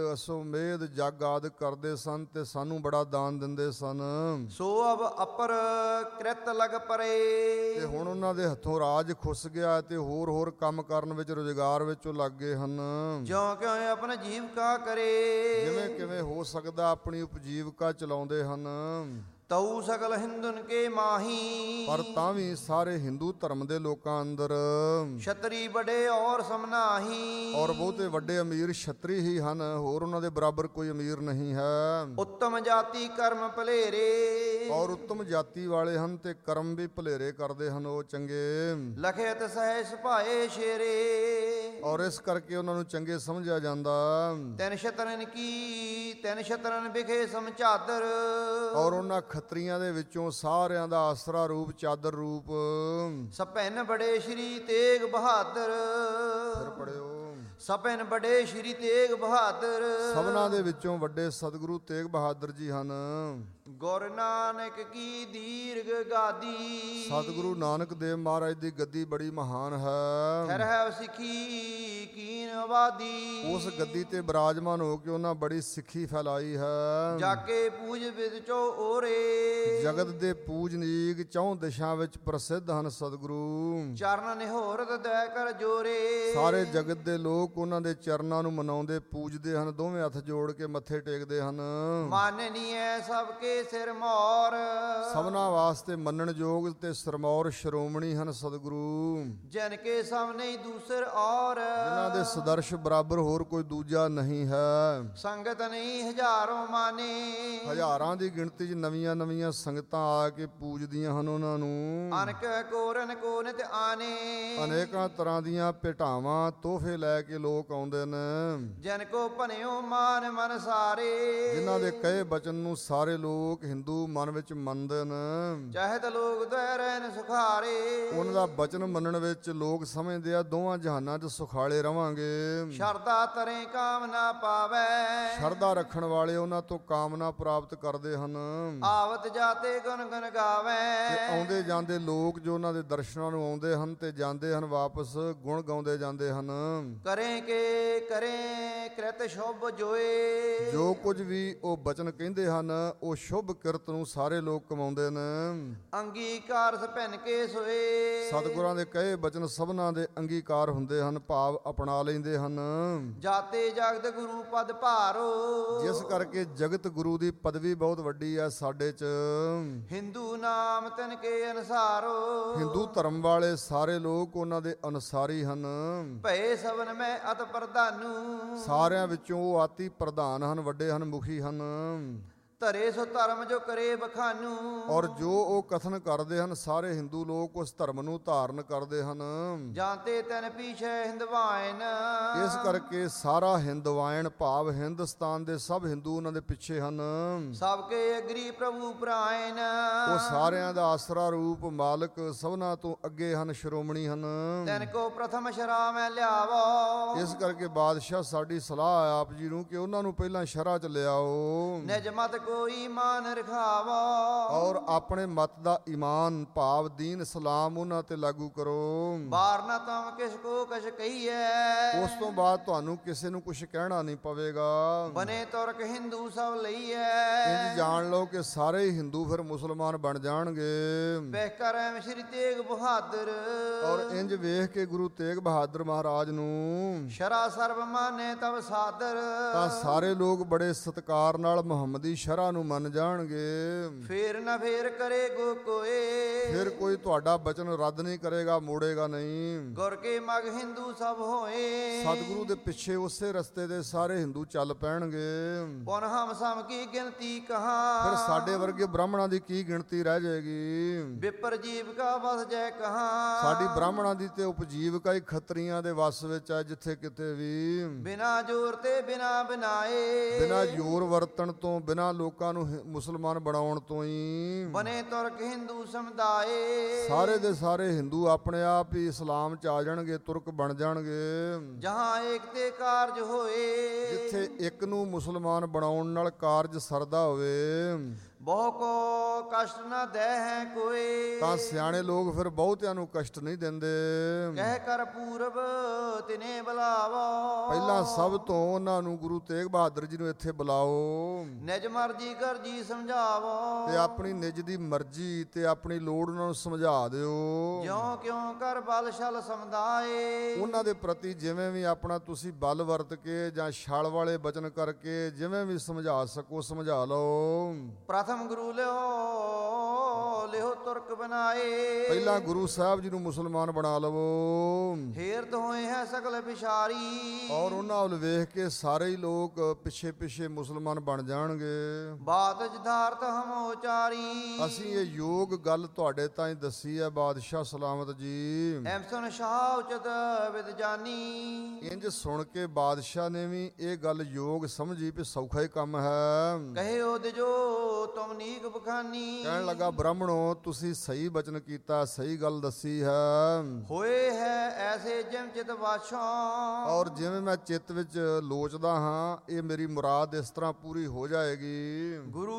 ਸੁਮੇਧ ਜਗ ਆਦਿ ਕਰਦੇ ਸਨ ਤੇ ਸਾਨੂੰ ਬੜਾ ਦਾਨ ਦਿੰਦੇ ਸਨ। ਸੋ ਅਬ ਅਪਰ ਕ੍ਰਿਤ ਲਗ ਪਰੇ। ਤੇ ਹੁਣ ਉਹਨਾਂ ਦੇ ਹੱਥੋਂ ਰਾਜ ਖੁੱਸ ਗਿਆ ਤੇ ਹੋਰ ਹੋਰ ਕੰਮ ਕਰਨ ਵਿੱਚ, ਰੁਜ਼ਗਾਰ ਵਿੱਚ ਉਹ ਲੱਗ ਗਏ ਹਨ। ਜਿਉਂ ਕਿਉਂ ਆਪਣਾ ਜੀਵਕਾ ਕਰੇ। ਜਿਵੇਂ ਕਿਵੇਂ ਹੋ ਸਕਦਾ ਆਪਣੀ ਉਪਜੀਵਕਾ ਚਲਾਉਂਦੇ ਹਨ। ਤਉ ਸਗਲ ਹਿੰਦੁਨ ਕੇ ਮਾਹੀ। ਪਰ ਤਾਂ ਵੀ ਸਾਰੇ ਹਿੰਦੂ ਧਰਮ ਦੇ ਲੋਕਾਂ ਅੰਦਰ ਛਤਰੀ ਬੜੇ ਔਰ ਸਮਨਾਹੀ। ਔਰ ਬਹੁਤੇ ਵੱਡੇ ਅਮੀਰ ਛਤਰੀ ਹੀ ਹਨ, ਹੋਰ ਉਹਨਾਂ ਦੇ ਬਰਾਬਰ ਕੋਈ ਅਮੀਰ ਨਹੀਂ ਹੈ। ਉੱਤਮ ਜਾਤੀ ਕਰਮ ਭਲੇਰੇ। ਔਰ ਉੱਤਮ ਜਾਤੀ ਵਾਲੇ ਹਨ ਤੇ ਕਰਮ ਵੀ ਭਲੇਰੇ ਕਰਦੇ ਹਨ ਉਹ ਚੰਗੇ। ਲਖਿਤ ਸਹਿ ਸੁਭਾਏ ਸ਼ੇਰੇ। ਔਰ ਇਸ ਕਰਕੇ ਉਹਨਾਂ ਨੂੰ ਚੰਗੇ ਸਮਝਿਆ ਜਾਂਦਾ। ਤਿਨ ਸ਼ਤਰਨ ਵਿਖੇ ਸਮਝਾਦਰ। ਔਰ ਉਹਨਾਂ ਖੱਤਰੀਆਂ ਦੇ ਵਿੱਚੋਂ ਸਾਰਿਆਂ ਦਾ ਆਸਰਾ ਰੂਪ, ਚਾਦਰ ਰੂਪ। ਸਪੈਨ ਬੜੇ ਸ਼੍ਰੀ ਤੇਗ ਬਹਾਦਰ। ਫਿਰ ਪੜਿਓ। ਸਪੈਨ ਬੜੇ ਸ਼੍ਰੀ ਤੇਗ ਬਹਾਦਰ। ਸਭਨਾਂ ਦੇ ਵਿੱਚੋਂ ਵੱਡੇ ਸਤਿਗੁਰੂ ਤੇਗ ਬਹਾਦਰ ਜੀ ਹਨ। ਗੁਰ ਨਾਨਕ ਕੀ ਦੀਰਘ ਗਾਦੀ। ਸਤਿਗੁਰੂ ਨਾਨਕ ਦੇਵ ਮਹਾਰਾਜ ਦੀ ਗੱਦੀ ਬੜੀ ਮਹਾਨ ਹੈ। ਰਹਿ ਸਿੱਖੀ ਕੀਨ ਆਬਾਦੀ। ਉਸ ਗੱਦੀ ਤੇ ਬਿਰਾਜਮਾਨ ਹੋ ਕੇ ਉਹਨਾਂ ਬੜੀ ਸਿੱਖੀ ਫੈਲਾਈ ਹੈ। ਜਾਕੇ ਪੂਜ ਵਿਦ ਚੋ ਓਰੇ। ਜਗਤ ਦੇ ਪੂਜਨੀਕ ਚੌਂ ਦਿਸ਼ਾ ਵਿੱਚ ਪ੍ਰਸਿੱਧ ਹਨ ਸਤਿਗੁਰੂ। ਚਰਨ ਨਿਹੋਰਤ ਦਇ ਕਰ ਜੋਰੇ। ਸਾਰੇ ਜਗਤ ਦੇ ਲੋਕ ਉਹਨਾਂ ਦੇ ਚਰਨਾਂ ਨੂੰ ਮਨਾਉਂਦੇ, ਪੂਜਦੇ ਹਨ, ਦੋਵੇਂ ਹੱਥ ਜੋੜ ਕੇ ਮੱਥੇ ਟੇਕਦੇ ਹਨ। ਮਾਨਨੀਐ ਸਭ ਕੇ ਸਿਰ ਮੌਰ। ਸਭਨਾ ਵਾਸਤੇ ਮੰਨਣਯੋਗ ਤੇ ਸਰਮੌਰ ਸ਼੍ਰੋਮਣੀ ਹਨ ਸਤਿਗੁਰੂ। ਜਨ ਕੇ ਸਾਹਮਣੇ ਦੂਸਰ ਔਰ। ਜਿਨ੍ਹਾਂ ਦੇ ਸਦਰਸ਼ ਬਰਾਬਰ ਹੋਰ ਕੋਈ ਦੂਜਾ ਨਹੀਂ ਹੈ। ਸੰਗਤ ਨਹੀਂ ਹਜ਼ਾਰੋਂ ਮਾਨੇ। ਹਜ਼ਾਰਾਂ ਦੀ ਗਿਣਤੀ 'ਚ ਨਵੀਆਂ ਨਵੀਆਂ ਸੰਗਤਾਂ ਆ ਕੇ ਪੂਜਦੀਆਂ ਹਨ ਉਹਨਾਂ ਨੂੰ। ਅਨਕ ਕੋਰਨ ਕੋ ਨਿਤ ਆਨੇ। ਅਨੇਕਾਂ ਤਰ੍ਹਾਂ ਦੀਆਂ ਭੇਟਾਵਾਂ, ਤੋਹਫੇ ਲੈ ਕੇ ਲੋਕ ਆਉਂਦੇ ਨੇ। ਜਨ ਕੋ ਭਨਿਓ ਮਾਨ ਮਨ ਸਾਰੇ। ਜਿਨ੍ਹਾਂ ਦੇ ਕਹੇ ਬਚਨ ਨੂੰ ਸਾਰੇ ਲੋਕ ਹਿੰਦੂ ਮਨ ਵਿੱਚ ਮੰਨਦੇ ਨੇ। ਚਾਹਤ ਲੋਕ ਦਇ ਰਹਿਨ ਸੁਖਾਰੇ। ਉਹਨਾਂ ਦਾ ਬਚਨ ਮੰਨਣ ਵਿੱਚ ਲੋਕ ਸਮਝਦੇ ਆ ਦੋਵਾਂ ਜਹਾਨਾਂ 'ਚ ਸੁਖਾਲੇ ਰਵਾਂਗੇ। ਸ਼ਰਦਾ ਤਰੇ ਕਾਮ ਨਾ ਪਾਵੈ। ਸ਼ਰਧਾ ਰੱਖਣ ਵਾਲੇ ਉਹਨਾਂ ਤੋਂ ਕਾਮਨਾ ਪ੍ਰਾਪਤ ਕਰਦੇ ਹਨ। ਆਵਤ ਜਾਤੇ ਗੁਣ ਗੁਣ ਗਾਵੈ। ਤੇ ਆਉਂਦੇ ਜਾਂਦੇ ਲੋਕ ਜੋ ਉਹਨਾਂ ਦੇ ਦਰਸ਼ਨਾਂ ਨੂੰ ਆਉਂਦੇ ਹਨ ਤੇ ਜਾਂਦੇ ਹਨ ਵਾਪਸ, ਗੁਣ ਗਾਉਂਦੇ ਜਾਂਦੇ ਹਨ। ਕਰੇ ਕ੍ਰਿਤ ਸ਼ੁਭ ਜੋਏ। ਜੋ ਕੁਝ ਵੀ ਉਹ ਬਚਨ ਕਹਿੰਦੇ ਹਨ ਉਹ ਸ਼ੁਭ ਕਿਰਤ ਨੂੰ ਸਾਰੇ ਲੋਕ ਕਮਾਉਂਦੇ ਨੇ। ਅੰਗੀਕਾਰ ਸਭਨ ਕੇ ਸੋਏ। ਸਤਿਗੁਰਾਂ ਦੇ ਕਹੇ ਬਚਨ ਸਭਨਾਂ ਦੇ ਅੰਗੀਕਾਰ ਹੁੰਦੇ ਹਨ, ਭਾਵ ਅਪਣਾ ਲੈਂਦੇ ਹਨ। ਜਾਤੇ ਜਗਤ ਗੁਰੂ ਪਦ ਭਾਰੋ। ਜਿਸ ਕਰਕੇ ਜਗਤ ਗੁਰੂ ਦੀ ਪਦਵੀ ਬਹੁਤ ਵੱਡੀ ਹੈ ਸਾਡੇ 'ਚ। ਹਿੰਦੂ ਨਾਮ ਤਨ ਕੇ ਅਨਸਾਰੋ। ਹਿੰਦੂ ਧਰਮ ਵਾਲੇ ਸਾਰੇ ਲੋਕ ਉਹਨਾਂ ਦੇ ਅਨੁਸਾਰੀ ਹਨ। ਭਏ ਸਭਨ ਮੈਂ ਅਤ ਪ੍ਰਧਾਨੂ। ਸਾਰਿਆਂ ਵਿੱਚੋਂ ਉਹ ਆਤੀ ਪ੍ਰਧਾਨ ਹਨ, ਵੱਡੇ ਹਨ, ਮੁਖੀ ਹਨ। ਧਰੇ ਸੋ ਧਰਮ ਜੋ ਕਰੇ ਬਖਾਨੂ। ਔਰ ਜੋ ਉਹ ਕਥਨ ਕਰਦੇ ਹਨ ਸਾਰੇ ਹਿੰਦੂ ਲੋਕ ਉਸ ਧਰਮ ਨੂੰ ਧਾਰਨ ਕਰਦੇ ਹਨ। ਜਾਂਤੇ ਤਨ ਪੀਛੇ ਹਿੰਦਵਾਇਨ। ਇਸ ਕਰਕੇ ਸਾਰਾ ਹਿੰਦਵਾਇਣ ਭਾਵ ਹਿੰਦੁਸਤਾਨ ਦੇ ਸਭ ਹਿੰਦੂ ਉਹਨਾਂ ਦੇ ਪਿੱਛੇ ਹਨ। ਸਭ ਕੇ ਅਗਰੀ ਪ੍ਰਭੂ ਪ੍ਰਾਇਨ। ਉਹ ਸਾਰਿਆਂ ਦਾ ਆਸਰਾ ਰੂਪ ਮਾਲਕ ਸਭਨਾਂ ਤੋਂ ਅੱਗੇ ਹਨ, ਸ਼੍ਰੋਮਣੀ ਹਨ। ਤੈਨ ਕੋ ਪ੍ਰਥਮ ਸ਼ਰਾ ਮੈਂ ਲਿਆਵੋ। ਇਸ ਕਰਕੇ ਬਾਦਸ਼ਾਹ ਸਾਡੀ ਸਲਾਹ ਹੈ ਆਪ ਜੀ ਨੂੰ ਕਿ ਉਹਨਾਂ ਨੂੰ ਪਹਿਲਾਂ ਸ਼ਰ੍ਹਾ 'ਚ ਲਿਆਓ। ਨਿਜ ਮਤ ਕੋਈ ਮਾਨ ਰਖਾਵੋ। ਔਰ ਆਪਣੇ ਮਤ ਦਾ ਈਮਾਨ ਭਾਵ ਦੀਨ ਇਸਲਾਮ ਉਹਨਾਂ ਤੇ ਲਾਗੂ ਕਰੋ। ਬਾਰ ਨਾ ਤੁਮ ਕਿਸ ਕੋ ਕਛ ਕਹੀਐ। ਉਸ ਤੋਂ ਬਾਅਦ ਤੁਹਾਨੂੰ ਕਿਸੇ ਨੂੰ ਕੁਝ ਕਹਿਣਾ ਨਹੀਂ ਪਵੇਗਾ। ਬਨੇ ਤੁਰਕ ਹਿੰਦੂ ਸਭ ਲਈਐ। ਇੰਜ ਜਾਣ ਲਓ ਕਿ ਸਾਰੇ ਹੀ ਹਿੰਦੂ ਫਿਰ ਮੁਸਲਮਾਨ ਬਣ ਜਾਣਗੇ। ਵੇਖ ਕਰ ਸ਼੍ਰੀ ਤੇਗ ਬਹਾਦਰ। ਔਰ ਇੰਜ ਵੇਖ ਕੇ ਗੁਰੂ ਤੇਗ ਬਹਾਦਰ ਮਹਾਰਾਜ ਨੂੰ ਸ਼ਰਾ ਸਰਬ ਮਾਨੇ ਤਬ ਸਾਦਰ। ਤਾਂ ਸਾਰੇ ਲੋਕ ਬੜੇ ਸਤਿਕਾਰ ਨਾਲ ਮੁਹੰਮਦੀ ਸ਼ਰ੍ਹਾ ਨੂੰ ਮੰਨ ਜਾਣਗੇ। ਫੇਰ ਨਾ ਫੇਰ ਕਰੇ ਗੋ ਕੋਏ। ਫਿਰ ਕੋਈ ਤੁਹਾਡਾ ਬਚਨ ਰੱਦ ਨਹੀਂ ਕਰੇਗਾ, ਮੋੜੇਗਾ ਨਹੀਂ। ਗੁਰ ਕੇ ਮਗ ਹਿੰਦੂ ਸਭ ਹੋਏ। ਸਤਿਗੁਰੂ ਦੇ ਪਿੱਛੇ ਉਸੇ ਰਸਤੇ ਦੇ ਸਾਰੇ ਹਿੰਦੂ ਚੱਲ ਪੈਣਗੇ। ਪੁਨ ਹਮ ਸਮ ਕੀ ਗਿਣਤੀ ਕਹਾ। ਫਿਰ ਸਾਡੇ ਵਰਗੇ ਬ੍ਰਾਹਮਣਾਂ ਦੀ ਕੀ ਗਿਣਤੀ ਰਹਿ ਜਾਏਗੀ। ਵਿਪਰ ਜੀਵਕਾ ਵਸ ਜੈ ਕਹਾ। ਸਾਡੀ ਬ੍ਰਾਹਮਣਾਂ ਦੀ ਤੇ ਉਪਜੀਵਕਾ ਹੀ ਖੱਤਰੀਆਂ ਦੇ ਵਸ ਵਿੱਚ ਹੈ ਜਿੱਥੇ ਕਿਤੇ ਵੀ। ਬਿਨਾ ਜੋਰ ਤੇ ਬਿਨਾ ਬਿਨਾਏ। ਬਿਨਾਂ ਜ਼ੋਰ ਵਰਤਣ ਤੋਂ, ਬਿਨਾਂ ਲੋਕਾਂ ਨੂੰ ਮੁਸਲਮਾਨ ਬਣਾਉਣ ਤੋਂ ਹੀ ਬਨੇ ਤੁਰਕ ਹਿੰਦੂ ਸਮੁਦਾਏ। ਸਾਰੇ ਦੇ ਸਾਰੇ ਹਿੰਦੂ ਆਪਣੇ ਆਪ ਹੀ ਇਸਲਾਮ 'ਚ ਆ ਜਾਣਗੇ, ਤੁਰਕ ਬਣ ਜਾਣਗੇ। ਜਹਾਂ ਏਕ ਤੇ ਕਾਰਜ ਹੋਏ। ਜਿੱਥੇ ਇੱਕ ਨੂੰ ਮੁਸਲਮਾਨ ਬਣਾਉਣ ਨਾਲ ਕਾਰਜ ਸਰਦਾ ਹੋਵੇ। ਬਹੁ ਕੋ ਕਸ਼ਟ ਨਾ ਦੇ ਹੈ ਕੋਈ। ਤਾਂ ਸਿਆਣੇ ਲੋਕ ਫਿਰ ਬਹੁਤਿਆਂ ਨੂੰ ਕਸ਼ਟ ਨਹੀਂ ਦਿੰਦੇ। ਕਹਿ ਕਰ ਪੂਰਬ ਤਿਨੇ ਬੁਲਾਵੋ। ਪਹਿਲਾਂ ਸਭ ਤੋਂ ਉਹਨਾਂ ਨੂੰ ਗੁਰੂ ਤੇਗ ਬਹਾਦਰ ਜੀ ਨੂੰ ਇੱਥੇ ਬੁਲਾਓ ਨਿਜ ਮਰਜੀ ਕਰ ਜੀ ਸਮਝਾਵੋ। ਤੇ ਆਪਣੀ ਨਿਜ ਦੀ ਮਰਜ਼ੀ ਤੇ ਆਪਣੀ ਲੋੜ ਉਹਨਾਂ ਨੂੰ ਸਮਝਾ ਦਿਓ। ਜਿਉ ਕਿਉ ਕਰ ਬਲ ਛਲ ਸਮਝਾਏ। ਉਹਨਾਂ ਦੇ ਪ੍ਰਤੀ ਜਿਵੇਂ ਵੀ ਆਪਣਾ ਤੁਸੀਂ ਬਲ ਵਰਤ ਕੇ ਜਾਂ ਛਲ ਵਾਲੇ ਬਚਨ ਕਰਕੇ ਜਿਵੇਂ ਵੀ ਸਮਝਾ ਸਕੋ ਸਮਝਾ ਲਓ। ਪ੍ਰਥਮ ਗੁਰੂ ਲਿਓ ਤੁਰਕ ਬਣਾਏ। ਪਹਿਲਾਂ ਗੁਰੂ ਸਾਹਿਬ ਜੀ ਨੂੰ ਮੁਸਲਮਾਨ ਬਣਾ ਲਵੋ। ਹੇਰਤ ਹੋਏ ਹੈ ਸਗਲ ਬਿਸ਼ਾਰੀ। ਔਰ ਉਹਨਾਂ ਵੱਲ ਵੇਖ ਕੇ ਸਾਰੇ ਹੀ ਲੋਕ ਪਿੱਛੇ ਪਿੱਛੇ ਮੁਸਲਮਾਨ ਬਣ ਜਾਣਗੇ। ਬਾਤ ਜਧਾਰਤ ਹਮ ਉਚਾਰੀ। ਅਸੀਂ ਇਹ ਯੋਗ ਗੱਲ ਤੁਹਾਡੇ ਤਾਈਂ ਦੱਸੀ ਹੈ ਬਾਦਸ਼ਾਹ ਸਲਾਮਤ ਜੀ। ਐਮਸਨ ਸ਼ਾਹ ਉਚਤ ਵਿਦ ਜਾਨੀ। ਇੰਜ ਸੁਣ ਕੇ ਬਾਦਸ਼ਾਹ ਨੇ ਵੀ ਇਹ ਗੱਲ ਯੋਗ ਸਮਝੀ ਵੀ ਸੌਖਾ ਹੀ ਕੰਮ ਹੈ। ਕਹੇ ਉਹਦੇ ਜੋ ਤੁਮ ਨੀਕ ਬਖਾਨੀ। ਕਹਿਣ ਲੱਗਾ ਬ੍ਰਾਹਮਣੋ ਤੁਸੀਂ ਸਹੀ ਬਚਨ ਕੀਤਾ, ਸਹੀ ਗੱਲ ਦੱਸੀ ਹੈ। ਹੋਏ ਹੈ ਐਸੇ ਜਿਮ ਚਿਤ ਵਾਛੋਂ। ਔਰ ਜਿਵੇਂ ਮੈਂ ਚਿੱਤ ਵਿੱਚ ਲੋਚਦਾ ਹਾਂ ਇਹ ਮੇਰੀ ਮੁਰਾਦ ਇਸ ਤਰ੍ਹਾਂ ਪੂਰੀ ਹੋ ਜਾਏਗੀ। ਗੁਰੂ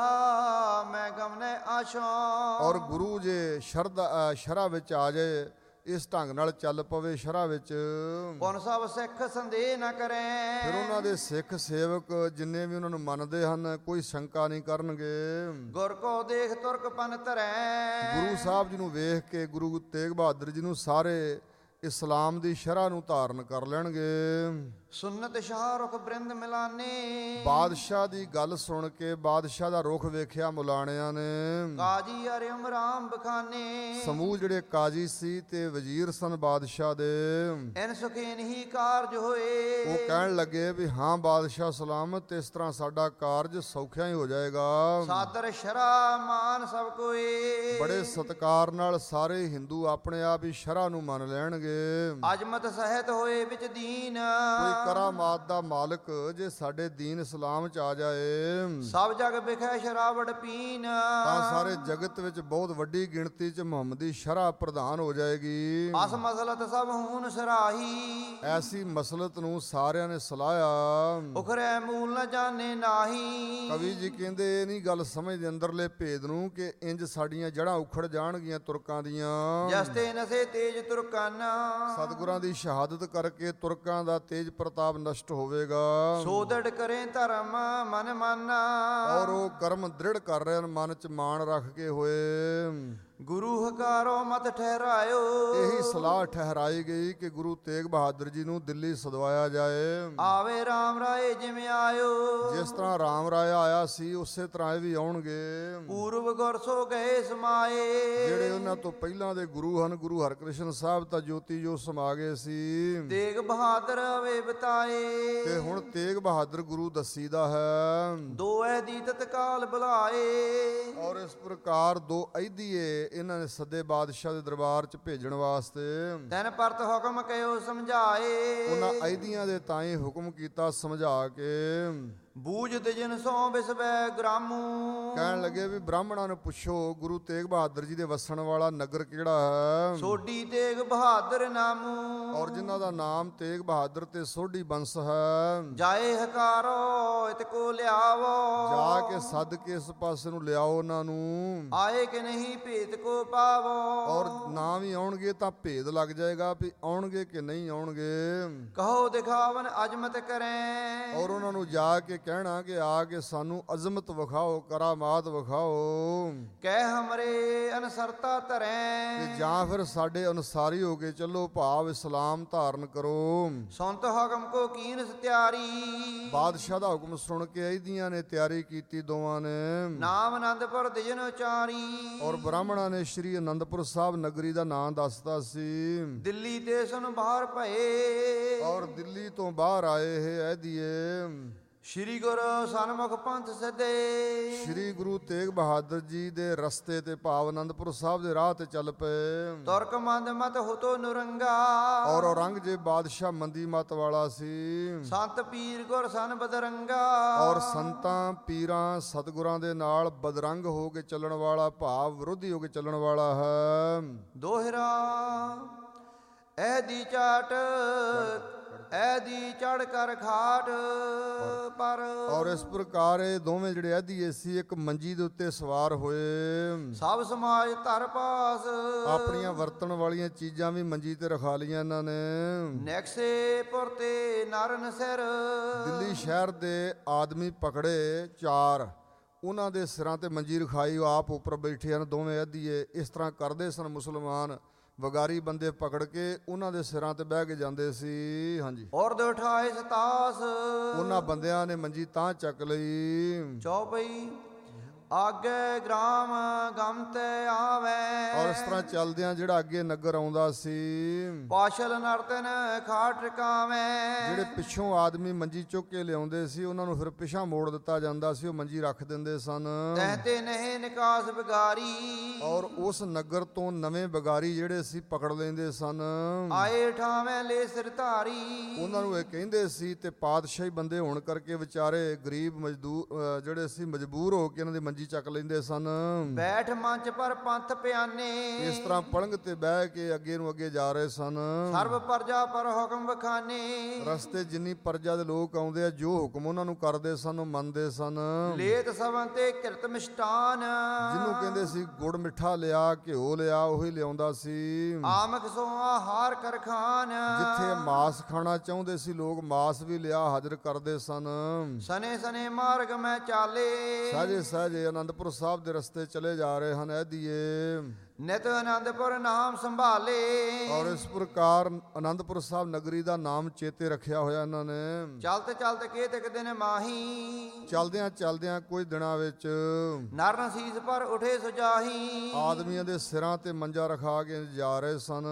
ਸ਼ਰਾ ਮੈਂ ਗਮਨੇ ਆਸ਼ੋਂ। ਔਰ ਗੁਰੂ ਜੇ ਸ਼ਰ੍ਹਾ ਵਿੱਚ ਆ ਜਾਏ, ਇਸ ਢੰਗ ਨਾਲ ਚੱਲ ਪਵੇ ਸ਼ਰ੍ਹਾ ਵਿੱਚ, ਪੁਨ ਸਭ ਸਿੱਖ ਸੰਦੇਹ ਨਾ ਕਰੇ। ਫਿਰ ਉਹਨਾਂ ਦੇ ਸਿੱਖ ਸੇਵਕ ਜਿੰਨੇ ਵੀ ਉਹਨਾਂ ਨੂੰ ਮੰਨਦੇ ਹਨ ਕੋਈ ਸ਼ੰਕਾ ਨਹੀਂ ਕਰਨਗੇ। ਗੁਰ ਕੋ ਦੇਖ ਤੁਰਕ ਪਨ ਧਰੈ। ਗੁਰੂ ਸਾਹਿਬ ਜੀ ਨੂੰ ਵੇਖ ਕੇ ਗੁਰੂ ਤੇਗ ਬਹਾਦਰ ਜੀ ਨੂੰ ਸਾਰੇ ਇਸਲਾਮ ਦੀ ਸ਼ਰ੍ਹਾ ਨੂੰ ਧਾਰਨ ਕਰ ਲੈਣਗੇ। ਸੁਨਤ ਸ਼ਾਹ ਰੁਖ ਬ੍ਰਿੰਦ ਮਿਲਾਨੇ। ਬਾਦਸ਼ਾਹ ਦੀ ਗੱਲ ਸੁਣ ਕੇ ਬਾਦਸ਼ਾਹ ਦਾ ਰੁਖ ਵੇਖਿਆ ਮੁਲਾਣਿਆਂ ਨੇ। ਕਾਜੀ ਅਰਿਮ ਰਾਮ ਬਖਾਨੇ। ਸਮੂਹ ਜਿਹੜੇ ਕਾਜੀ ਸੀ ਤੇ ਵਜ਼ੀਰ ਸਨ ਬਾਦਸ਼ਾਹ ਦੇ, ਐਨ ਸੁਖੇਨ ਹੀ ਕਾਰਜ ਹੋਏ। ਉਹ ਕਹਿਣ ਲੱਗੇ ਵੀ ਹਾਂ ਬਾਦਸ਼ਾਹ ਸਲਾਮਤ, ਇਸ ਤਰ੍ਹਾਂ ਸਾਡਾ ਕਾਰਜ ਸੌਖਿਆ ਹੀ ਹੋ ਜਾਏਗਾ। ਸਾਦਰ ਸ਼ਰਾ ਮਾਨ ਸਭ ਕੋਏ। ਬੜੇ ਸਤਿਕਾਰ ਨਾਲ ਸਾਰੇ ਹਿੰਦੂ ਆਪਣੇ ਆਪ ਹੀ ਸ਼ਰ੍ਹਾ ਨੂੰ ਮੰਨ ਲੈਣਗੇ। ਅਜਮਤ ਸਹਿਤ ਹੋਏ ਵਿੱਚ ਦੀਨ। ਕੋਈ ਕਰਾਮਾਤ ਦਾ ਮਾਲਕ ਜੇ ਸਾਡੇ ਦੀਨ ਇਸਲਾਮ ਚ ਆ ਜਾਏ, ਸਭ ਜਗ ਵਿਖੇ ਸ਼ਰਾਵੜ ਪੀਨ। ਤਾਂ ਸਾਰੇ ਜਗਤ ਵਿੱਚ ਬਹੁਤ ਵੱਡੀ ਗਿਣਤੀ ਚ ਮੁਹੰਮਦੀ ਸ਼ਰ੍ਹਾ ਪ੍ਰਧਾਨ ਹੋ ਜਾਏਗੀ। ਅਸ ਮਸਲਤ ਸਭ ਹੂਨ ਸਰਾਹੀ। ਐਸੀ ਮਸਲਤ ਨੂੰ ਸਾਰਿਆਂ ਨੇ ਸਲਾਹਿਆ। ਉਖਰੇ ਮੂਲ ਨ ਜਾਣੇ ਨਾਹੀ। ਕਵੀ ਜੀ ਕਹਿੰਦੇ ਇਹ ਨਹੀਂ ਗੱਲ ਸਮਝਦੇ ਅੰਦਰਲੇ ਭੇਦ ਨੂੰ ਕਿ ਇੰਜ ਸਾਡੀਆਂ ਜੜ੍ਹਾਂ ਉਖੜ ਜਾਣਗੀਆਂ ਤੁਰਕਾਂ ਦੀਆਂ। ਜਸਤੇ ਨਸੇ ਤੇਜ ਤੁਰਕਾਨਾ। ਸਤਿਗੁਰਾਂ ਦੀ ਸ਼ਹਾਦਤ ਕਰਕੇ ਤੁਰਕਾਂ ਦਾ ਤੇਜ ਪ੍ਰਤਾਪ ਨਸ਼ਟ ਹੋਵੇਗਾ। ਸੋਦੜ ਕਰੇ ਧਰਮ ਮਨ ਮਾਨਾ। ਔਰ ਉਹ ਕਰਮ ਦ੍ਰਿੜ ਕਰ ਰਹੇ ਹਨ ਮਨ ਚ ਮਾਣ ਰੱਖ ਕੇ ਹੋਏ। ਗੁਰੂ ਹਕਾਰੋ ਮਤ ਠਹਿਰਾਇਓ। ਇਹੀ ਸਲਾਹ ਠਹਿਰਾਈ ਗਈ ਕਿ ਗੁਰੂ ਤੇਗ ਬਹਾਦਰ ਜੀ ਨੂੰ ਦਿੱਲੀ ਸਦਵਾਇਆ ਜਾਏ। ਆਵੇ ਰਾਮ ਰਾਏ ਜਿਵੇਂ ਆਇਓ। ਜਿਸ ਤਰ੍ਹਾਂ ਰਾਮ ਰਾਇਆ ਆਇਆ ਸੀ ਉਸੇ ਤਰ੍ਹਾਂ ਇਹ ਵੀ ਆਉਣਗੇ। ਪੂਰਵ ਗੁਰ ਸੋ ਗਏ ਸਮਾਏ। ਜਿਹੜੇ ਉਹਨਾਂ ਤੋਂ ਪਹਿਲਾਂ ਦੇ ਗੁਰੂ ਹਨ, ਗੁਰੂ ਹਰਕ੍ਰਿਸ਼ਨ ਸਾਹਿਬ ਤਾਂ ਜੋਤੀ ਜੋ ਸਮਾ ਗਏ ਸੀ। ਤੇਗ ਬਹਾਦਰ ਵੇ ਬਤਾਏ। ਤੇ ਹੁਣ ਤੇਗ ਬਹਾਦਰ ਗੁਰੂ ਦੱਸੀਦਾ ਹੈ। ਦੋ ਐਦੀ ਤਤਕਾਲ ਬੁਲਾਏ। ਔਰ ਇਸ ਪ੍ਰਕਾਰ ਦੋ ਅਹਿਦੀਏ ਇਹਨਾਂ ਨੇ ਸੱਦੇ ਬਾਦਸ਼ਾਹ ਦੇ ਦਰਬਾਰ ਚ ਭੇਜਣ ਵਾਸਤੇ। ਤੈਨ ਪਰਤ ਹੁਕਮ ਕਹਿਓ ਸਮਝਾਏ। ਉਹਨਾਂ ਅਹਿਦੀਆਂ ਦੇ ਤਾਈਂ ਹੁਕਮ ਕੀਤਾ ਸਮਝਾ ਕੇ। ਬੂਝਤ ਜਿਨ ਸੋ ਬਿਸਬੈ ਗ੍ਰਾਮੂ। ਕਹਿਣ ਲੱਗੇ ਵੀ ਬ੍ਰਾਹਮਣਾਂ ਨੂੰ ਪੁੱਛੋ ਗੁਰੂ ਤੇਗ ਬਹਾਦਰ ਜੀ ਦੇ ਵਸਣ ਵਾਲਾ ਨਗਰ ਕਿਹੜਾ ਹੈ। ਸੋਢੀ ਤੇਗ ਬਹਾਦਰ ਨਾਮੂ। ਔਰ ਜਿਨ੍ਹਾਂ ਦਾ ਨਾਮ ਤੇਗ ਬਹਾਦਰ ਤੇ ਸੋਢੀ ਬੰਸ ਹੈ। ਜਾਏ ਹਕਾਰੋ ਇਤ ਕੋ ਲਿਆਵੋ। ਜਾ ਕੇ ਸੱਦ ਕੇ ਇਸ ਪਾਸੇ ਨੂੰ ਲਿਆਓ ਉਹਨਾਂ ਨੂੰ। ਆਏ ਕਿ ਨਹੀਂ ਭੇਤ ਕੋ ਪਾਵੋ। ਔਰ ਨਾ ਵੀ ਆਉਣਗੇ ਤਾਂ ਭੇਦ ਲੱਗ ਜਾਏਗਾ ਵੀ ਆਉਣਗੇ ਕਿ ਨਹੀਂ ਆਉਣਗੇ। ਕਹੋ ਦਿਖਾਵਨ ਅਜਮਤ ਕਰੇ। ਔਰ ਉਹਨਾਂ ਨੂੰ ਜਾ ਕੇ ਕਹਿਣਾ ਕਿ ਆ ਕੇ ਸਾਨੂੰ ਅਜ਼ਮਤ ਵਿਖਾਓ, ਕਰਾਮਾਤ ਵਿਖਾਓ। ਕਹਿ ਹਮਰੇ ਅਨਸਰਤਾ ਧਰੈ। ਤੇ ਜਾਂ ਫਿਰ ਸਾਡੇ ਅਨੁਸਾਰੀ ਹੋ ਕੇ ਚੱਲੋ, ਭਾਵ ਇਸਲਾਮ ਧਾਰਨ ਕਰੋ। ਸੁਨਤ ਹੁਕਮ ਕੋ ਕੀਨ ਸਤਿਆਰੀ। ਬਾਦਸ਼ਾਹ ਦਾ ਹੁਕਮ ਸੁਣ ਕੇ ਅਹਿਦੀਆਂ ਨੇ ਤਿਆਰੀ ਕੀਤੀ ਦੋਵਾਂ ਨੇ। ਨਾਮ ਆਨੰਦਪੁਰ ਦਿਜਨ ਉਚਾਰੀ। ਔਰ ਬ੍ਰਾਹਮਣਾਂ ਨੇ ਸ਼੍ਰੀ ਅਨੰਦਪੁਰ ਸਾਹਿਬ ਨਗਰੀ ਦਾ ਨਾਂ ਦੱਸਦਾ ਸੀ। ਦਿੱਲੀ ਤੇ ਸੁਨ ਬਾਹਰ ਭਏ। ਔਰ ਦਿੱਲੀ ਤੋਂ ਬਾਹਰ ਆਏ ਇਹ ਅਹਿਦੀਏ। ਸ਼੍ਰੀ ਗੁਰੂ ਸਨਮੁਖ ਪੰਥ ਸਦੇ। ਸ਼੍ਰੀ ਗੁਰੂ ਤੇਗ ਬਹਾਦਰ ਜੀ ਦੇ ਰਸਤੇ ਤੇ ਭਾਵ ਅਨੰਦਪੁਰ ਸਾਹਿਬ ਦੇ ਰਾਹ ਤੇ ਚੱਲ ਪਏ। ਤੁਰਕ ਮੰਦ ਮਤ ਹੁਤੋ ਨੁਰੰਗਾ। ਔਰ ਔਰੰਗਜ਼ੇਬ ਬਾਦਸ਼ਾਹ ਮੰਦੀ ਮਤ ਵਾਲਾ ਸੀ। ਸੰਤ ਪੀਰ ਗੁਰ ਸਨ ਬਦਰੰਗਾ। ਔਰ ਸੰਤਾਂ ਪੀਰਾਂ ਸਤਿਗੁਰਾਂ ਦੇ ਨਾਲ ਬਦਰੰਗ ਹੋ ਕੇ ਚੱਲਣ ਵਾਲਾ, ਭਾਵ ਵਿਰੋਧੀ ਹੋ ਕੇ ਚੱਲਣ ਵਾਲਾ ਹੈ। ਦੋਹਰਾ ਐਦੀ ਚਾਟ ਐਦੀ ਚੜ ਕਰ ਖਾਟ ਪਰ ਔਰ ਇਸ ਪ੍ਰਕਾਰ ਇਹ ਦੋਵੇਂ ਜਿਹੜੇ ਐਦੀਏ ਸੀ ਇੱਕ ਮੰਜੀ ਦੇ ਉੱਤੇ ਸਵਾਰ ਹੋਏ। ਸਭ ਸਮਾਜ ਧਰ ਪਾਸ ਆਪਣੀਆਂ ਵਰਤਣ ਵਾਲੀਆਂ ਚੀਜ਼ਾਂ ਵੀ ਮੰਜੀ ਤੇ ਰਖਾ ਲਈਆਂ ਇਹਨਾਂ ਨੇ। ਨੈਕਸੇ ਪੁਰ ਤੇ ਨਰਨ ਸਿਰ ਦਿੱਲੀ ਸ਼ਹਿਰ ਦੇ ਆਦਮੀ ਪਕੜੇ 4, ਉਹਨਾਂ ਦੇ ਸਿਰਾਂ ਤੇ ਮੰਜੀ ਰਖਾਈ, ਉਹ ਆਪ ਉੱਪਰ ਬੈਠੇ ਹਨ ਦੋਵੇਂ ਐਦੀਏ। ਇਸ ਤਰ੍ਹਾਂ ਕਰਦੇ ਸਨ ਮੁਸਲਮਾਨ, ਵਗਾਰੀ ਬੰਦੇ ਪਕੜ ਕੇ ਉਹਨਾਂ ਦੇ ਸਿਰਾਂ ਤੇ ਬਹਿ ਕੇ ਜਾਂਦੇ ਸੀ। ਹਾਂਜੀ, ਔਰਦ ਉਠਾਏ ਸਤਾਸ ਉਹਨਾਂ ਬੰਦਿਆਂ ਨੇ ਮੰਜੀ ਤਾਂ ਚੱਕ ਲਈ। ਚੌਪਈ ਆਗੇ ਗ੍ਰਾਮ ਗਮ ਤੇ ਆਵੇ ਔਰ ਇਸ ਤਰ੍ਹਾਂ ਚੱਲਦਿਆਂ ਜਿਹੜਾ ਅੱਗੇ ਨਗਰ ਆਉਂਦਾ ਸੀ, ਪਾਸ਼ਲ ਨਰਤਨ ਖਾਟ ਟਿਕਾਵੇਂ ਜਿਹੜੇ ਪਿੱਛੋਂ ਆਦਮੀ ਮੰਜੀ ਚੁੱਕ ਕੇ ਲਿਆਉਂਦੇ ਸੀ ਉਹਨਾਂ ਨੂੰ ਫਿਰ ਪਿਛਾਂ ਮੋੜ ਦਿੱਤਾ ਜਾਂਦਾ ਸੀ, ਉਹ ਮੰਜੀ ਰੱਖ ਦਿੰਦੇ ਸਨ। ਤਹਤੇ ਨਹੀਂ ਨਿਕਾਸ ਬਿਗਾਰੀ ਔਰ ਉਸ ਨਗਰ ਤੋਂ ਨਵੇਂ ਬਗਾਰੀ ਜਿਹੜੇ ਸੀ ਪਕੜ ਲੈਂਦੇ ਸਨ। ਆਏ ਠਾਵੇਂ ਲੈ ਸਿਰ ਧਾਰੀ ਉਹਨਾਂ ਨੂੰ ਇਹ ਕਹਿੰਦੇ ਸੀ ਤੇ ਪਾਤਸ਼ਾਹੀ ਬੰਦੇ ਹੋਣ ਕਰਕੇ ਵਿਚਾਰੇ ਗਰੀਬ ਮਜ਼ਦੂਰ ਜਿਹੜੇ ਸੀ ਮਜਬੂਰ ਹੋ ਕੇ ਇਹਨਾਂ ਦੀ ਮੰਜੀ ਚੱਕ ਲੈਂਦੇ ਸਨ। ਬੈਠ ਮੰਚ ਪਰ ਪੰਥ ਪਿਆਨੇ ਇਸ ਤਰ੍ਹਾਂ ਪਲੰਘ ਤੇ ਬਹਿ ਕੇ ਅੱਗੇ ਨੂੰ ਅੱਗੇ ਜਾ ਰਹੇ ਸਨ। ਸਰਬ ਪਰਜਾ ਪਰ ਹੁਕਮ ਵਖਾਨੇ ਰਸਤੇ ਜਿੰਨੀ ਪਰਜਾ ਦੇ ਲੋਕ ਆਉਂਦੇ ਆ, ਜੋ ਹੁਕਮ ਉਹਨਾਂ ਨੂੰ ਕਰਦੇ ਸਨ ਉਹ ਮੰਨਦੇ ਸਨ। ਲੇਤ ਸਵੰ ਤੇ ਕਿਰਤ ਮਿਸ਼ਟਾਨ ਜਿਹਨੂੰ ਕਹਿੰਦੇ ਸੀ ਗੁੜ ਮਿੱਠਾ ਲਿਆ, ਘਿਓ ਲਿਆ, ਉਹੀ ਲਿਆਉਂਦਾ ਸੀ। ਆਮਕ ਸੋ ਆਹਾਰ ਕਰ ਖਾਨ ਜਿੱਥੇ ਮਾਸ ਖਾਣਾ ਚਾਹੁੰਦੇ ਸੀ ਲੋਕ, ਮਾਸ ਵੀ ਲਿਆ ਹਾਜ਼ਰ ਕਰਦੇ ਸਨ। ਸਨੇ ਸਨੇ ਮਾਰਗ ਮੈਂ ਚਾਲੇ ਸਹਜੇ ਸਹਜੇ ਅਨੰਦਪੁਰ ਸਾਹਿਬ ਦੇ ਰਸਤੇ ਚਲੇ ਜਾ ਰਹੇ ਹਨ ਐਦੀਏ। ਨਿਤ ਅਨੰਦਪੁਰ ਨਾਮ ਸੰਭਾਲੇ ਔਰ ਇਸ ਪ੍ਰਕਾਰ ਅਨੰਦਪੁਰ ਸਾਹਿਬ ਨਗਰੀ ਦਾ ਨਾਮ ਚੇਤੇ ਰੱਖਿਆ ਹੋਇਆ ਇਹਨਾਂ ਨੇ। ਚਲਤ ਚਲਤ ਕੇਤਕ ਦਿਨ ਮਾਹੀ ਚਲਦਿਆਂ ਚਲਦਿਆਂ ਕੁਝ ਦਿਨਾਂ ਵਿੱਚ ਨਰਨ ਸੀਸ ਪਰ ਉਠੇ ਸੁਜਾਹੀ ਆਦਮੀਆਂ ਦੇ ਸਿਰਾਂ ਤੇ ਮੰਜਾ ਰਖਾ ਕੇ ਜਾ ਰਹੇ ਸਨ।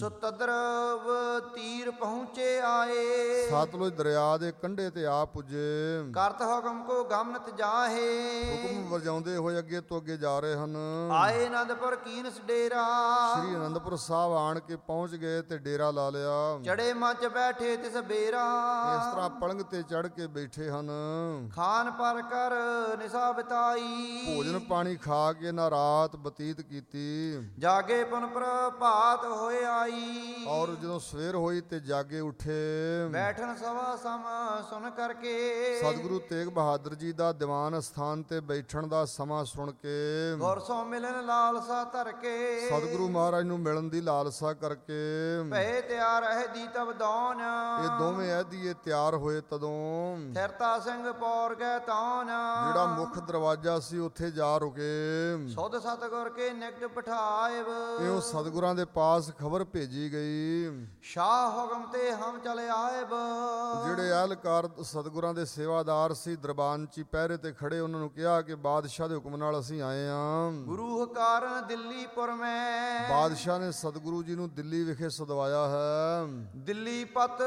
ਸੁਤਦਰਵ ਤੀਰ ਪਹੁੰਚੇ ਆਏ ਸਤਲੁਜ ਦਰਿਆ ਦੇ ਕੰਢੇ ਤੇ ਆ ਪੁੱਜੇ। ਕਰਤ ਹੁਕਮ ਕੋ ਗਮਨਤ ਜਾਹੇ ਹੁਕਮ ਵਜਾਉਂਦੇ ਹੋਏ ਅੱਗੇ ਤੋਂ ਅੱਗੇ ਜਾ ਰਹੇ ਹਨ। ਆਏ ਅਨੰਦਪੁਰ ਕੀਨਸ ਡੇਰਾ ਸ੍ਰੀ ਅਨੰਦਪੁਰ ਸਾਹਿਬ ਆਣ ਕੇ ਪਹੁੰਚ ਗਏ ਤੇ ਡੇਰਾ ਲਾ ਲਿਆ। ਚੜੇ ਮੰਚ ਬੈਠੇ ਤਿਸ ਬੇਰਾ ਇਸ ਤਰ੍ਹਾਂ ਪਲੰਘ ਤੇ ਚੜ ਕੇ ਬੈਠੇ ਹਨ। ਖਾਨ ਪਰ ਕਰ ਨਿਸਾ ਬਿਤਾਈ ਭੋਜਨ ਪਾਣੀ ਖਾ ਕੇ ਨਾ ਰਾਤ ਬਤੀਤ ਕੀਤੀ। ਜਾਗੇ ਪੁਨ ਪ੍ਰਭਾਤ ਹੋਏ ਆਈ ਔਰ ਜਦੋਂ ਸਵੇਰ ਹੋਈ ਤੇ ਜਾਗੇ ਉੱਠੇ। ਬੈਠਣ ਸਵਾ ਸਮ ਸੁਣ ਕਰਕੇ ਸਤਿਗੁਰੂ ਤੇਗ ਬਹਾਦਰ ਜੀ ਦਾ ਦੀਵਾਨ ਸਥਾਨ ਤੇ ਬੈਠਣ ਦਾ ਸਮਾਂ ਸੁਣ ਕੇ ਗੁਰ ਸੋ ਮਿਲਨ ਲਾਲਸਾ ਧਰ ਕੇ ਸਤਿਗੁਰੂ ਮਹਾਰਾਜ ਨੂੰ ਮਿਲਣ ਦੀ ਲਾਲਸਾ ਕਰਕੇ ਭਏ ਤਿਆਰ ਹੈ ਦੀ ਤਬ ਦੌਨ ਇਹ ਦੋਵੇਂ ਐਦੀਏ ਤਿਆਰ ਹੋਏ। ਤਦੋਂ ਥਿਰਤਾ ਸਿੰਘ ਪੌਰ ਗਏ ਤਾਨ ਜਿਹੜਾ ਮੁੱਖ ਦਰਵਾਜ਼ਾ ਸੀ ਉੱਥੇ ਜਾ ਰੁਕੇ। ਸੁਧ ਸਤਗੁਰ ਕੇ ਨਿਕਟ ਬਿਠਾਇਬ ਇਉਂ ਸਤਿਗੁਰਾਂ ਦੇ ਪਾਸ ਖਬਰ ਭੇਜੀ ਗਈ। ਸ਼ਾਹ ਹੁਕਮ ਤੇ ਹਮ ਚਲੇ ਆਇਬ ਜਿਹੜੇ ਅਹਿਲਕਾਰ ਸਤਿਗੁਰਾਂ ਦੇ ਸੇਵਾਦਾਰ ਸੀ ਦਰਬਾਨਚੀ ਪਹਿਰੇ ਤੇ ਖੜੇ, ਉਹਨਾਂ ਨੂੰ ਕਿਹਾ ਕਿ ਬਾਦਸ਼ਾਹ ਦੇ ਹੁਕਮ ਨਾਲ ਅਸੀਂ ਆਏ ਹਾਂ। ਗੁਰੂ ਕਾਰਨ ਦਿੱਲੀ ਪੁਰ ਮੈਂ ਬਾਦਸ਼ਾਹ ਨੇ ਸਤਿਗੁਰੂ ਜੀ ਨੂੰ ਦਿੱਲੀ ਵਿਖੇ ਸਦਵਾਇਆ ਹੈ। ਦਿੱਲੀ ਪਤ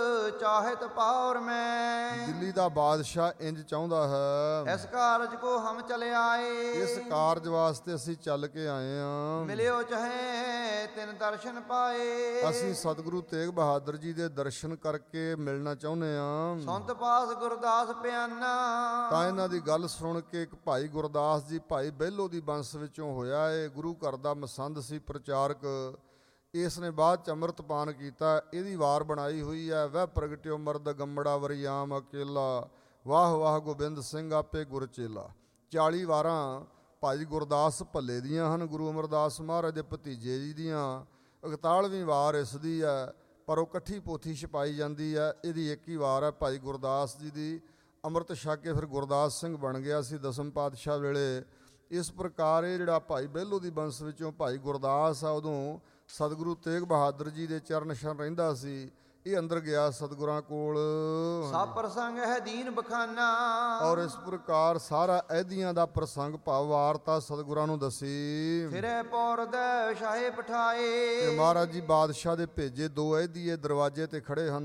ਚਾਹਤ ਪਾਉਰ ਮੈਂ ਦਿੱਲੀ ਦਾ ਬਾਦਸ਼ਾਹ ਇੰਜ ਚਾਹੁੰਦਾ ਹੈ। ਇਸ ਕਾਰਜ ਕੋ ਹਮ ਚਲੇ ਆਏ ਇਸ ਕਾਰਜ ਵਾਸਤੇ ਅਸੀਂ ਚੱਲ ਕੇ ਆਏ ਹਾਂ। ਮਿਲਿਓ ਚਾਹੇ ਤਿਨ ਦਰਸ਼ਨ ਪਾਏ ਅਸੀਂ ਸਤਿਗੁਰੂ ਤੇਗ ਬਹਾਦਰ ਜੀ ਦੇ ਦਰਸ਼ਨ ਕਰਕੇ ਮਿਲਣਾ ਚਾਹੁੰਦੇ ਹਾਂ। ਸੰਤ ਪਾਸ ਗੁਰਦਾਸ ਪਿਆਨਾ ਤਾਂ ਇਹਨਾਂ ਦੀ ਗੱਲ ਸੁਣ ਕੇ ਇੱਕ ਭਾਈ ਗੁਰਦਾਸ ਜੀ ਭਾਈ ਬਹਿਲੋ ਦੀ ਬੰਸ ਵਿੱਚੋਂ ਹੋਇਆ। ਇਹ ਗੁਰੂ ਘਰ ਦਾ ਮਸੰਦ ਸੀ ਪ੍ਰਚਾਰਕ। ਇਸ ਨੇ ਬਾਅਦ ਚ ਅੰਮ੍ਰਿਤਪਾਨ ਕੀਤਾ। ਇਹਦੀ ਵਾਰ ਬਣਾਈ ਹੋਈ ਹੈ। ਵਹਿ ਪ੍ਰਗਟਿਓ ਮਰਦ ਗੰਮੜਾ ਵਰਿਆਮ ਅਕੇਲਾ, ਵਾਹ ਵਾਹ ਗੋਬਿੰਦ ਸਿੰਘ ਆਪੇ ਗੁਰ ਚੇਲਾ। 40 ਵਾਰਾਂ ਭਾਈ ਗੁਰਦਾਸ ਭੱਲੇ ਦੀਆਂ ਹਨ, ਗੁਰੂ ਅਮਰਦਾਸ ਮਹਾਰਾਜ ਦੇ ਭਤੀਜੇ ਜੀ ਦੀਆਂ। 41ਵੀਂ ਵਾਰ ਇਸ ਦੀ ਹੈ, ਪਰ ਉਹ ਇਕੱਠੀ ਪੋਥੀ ਛਪਾਈ ਜਾਂਦੀ ਹੈ। ਇਹਦੀ ਇੱਕ ਹੀ ਵਾਰ ਹੈ ਭਾਈ ਗੁਰਦਾਸ ਜੀ ਦੀ। ਅੰਮ੍ਰਿਤ ਛਕ ਕੇ ਫਿਰ ਗੁਰਦਾਸ ਸਿੰਘ ਬਣ ਗਿਆ ਸੀ ਦਸਮ ਪਾਤਸ਼ਾਹ ਵੇਲੇ। ਇਸ ਪ੍ਰਕਾਰ ਇਹ ਜਿਹੜਾ ਭਾਈ ਬਹਿਲੋ ਦੀ ਬੰਸ ਵਿੱਚੋਂ ਭਾਈ ਗੁਰਦਾਸ ਆ, ਉਦੋਂ ਸਤਿਗੁਰੂ ਤੇਗ ਬਹਾਦਰ ਜੀ ਦੇ ਚਰਨ ਛਨ ਰਹਿੰਦਾ ਸੀ। ਇਹ ਅੰਦਰ ਗਿਆ ਸਤਿਗੁਰਾਂ ਕੋਲ। ਸਭ ਪ੍ਰਸੰਗ ਹੈ ਦੀਨ ਬਖਾਨਾ ਔਰ ਇਸ ਪ੍ਰਕਾਰ ਸਾਰਾ ਐਦੀਆਂ ਦਾ ਪ੍ਰਸੰਗ ਭਾਵ ਵਾਰਤਾ ਸਤਿਗੁਰਾਂ ਨੂੰ ਦੱਸੀ। ਫਿਰੇ ਪੌਰ ਦੇ ਸ਼ਾਹੇ ਪਠਾਏ ਤੇ ਮਹਾਰਾਜ ਜੀ ਬਾਦਸ਼ਾਹ ਦੇ ਭੇਜੇ 2 ਐਦੀਏ ਦਰਵਾਜ਼ੇ ਤੇ ਖੜੇ ਹਨ।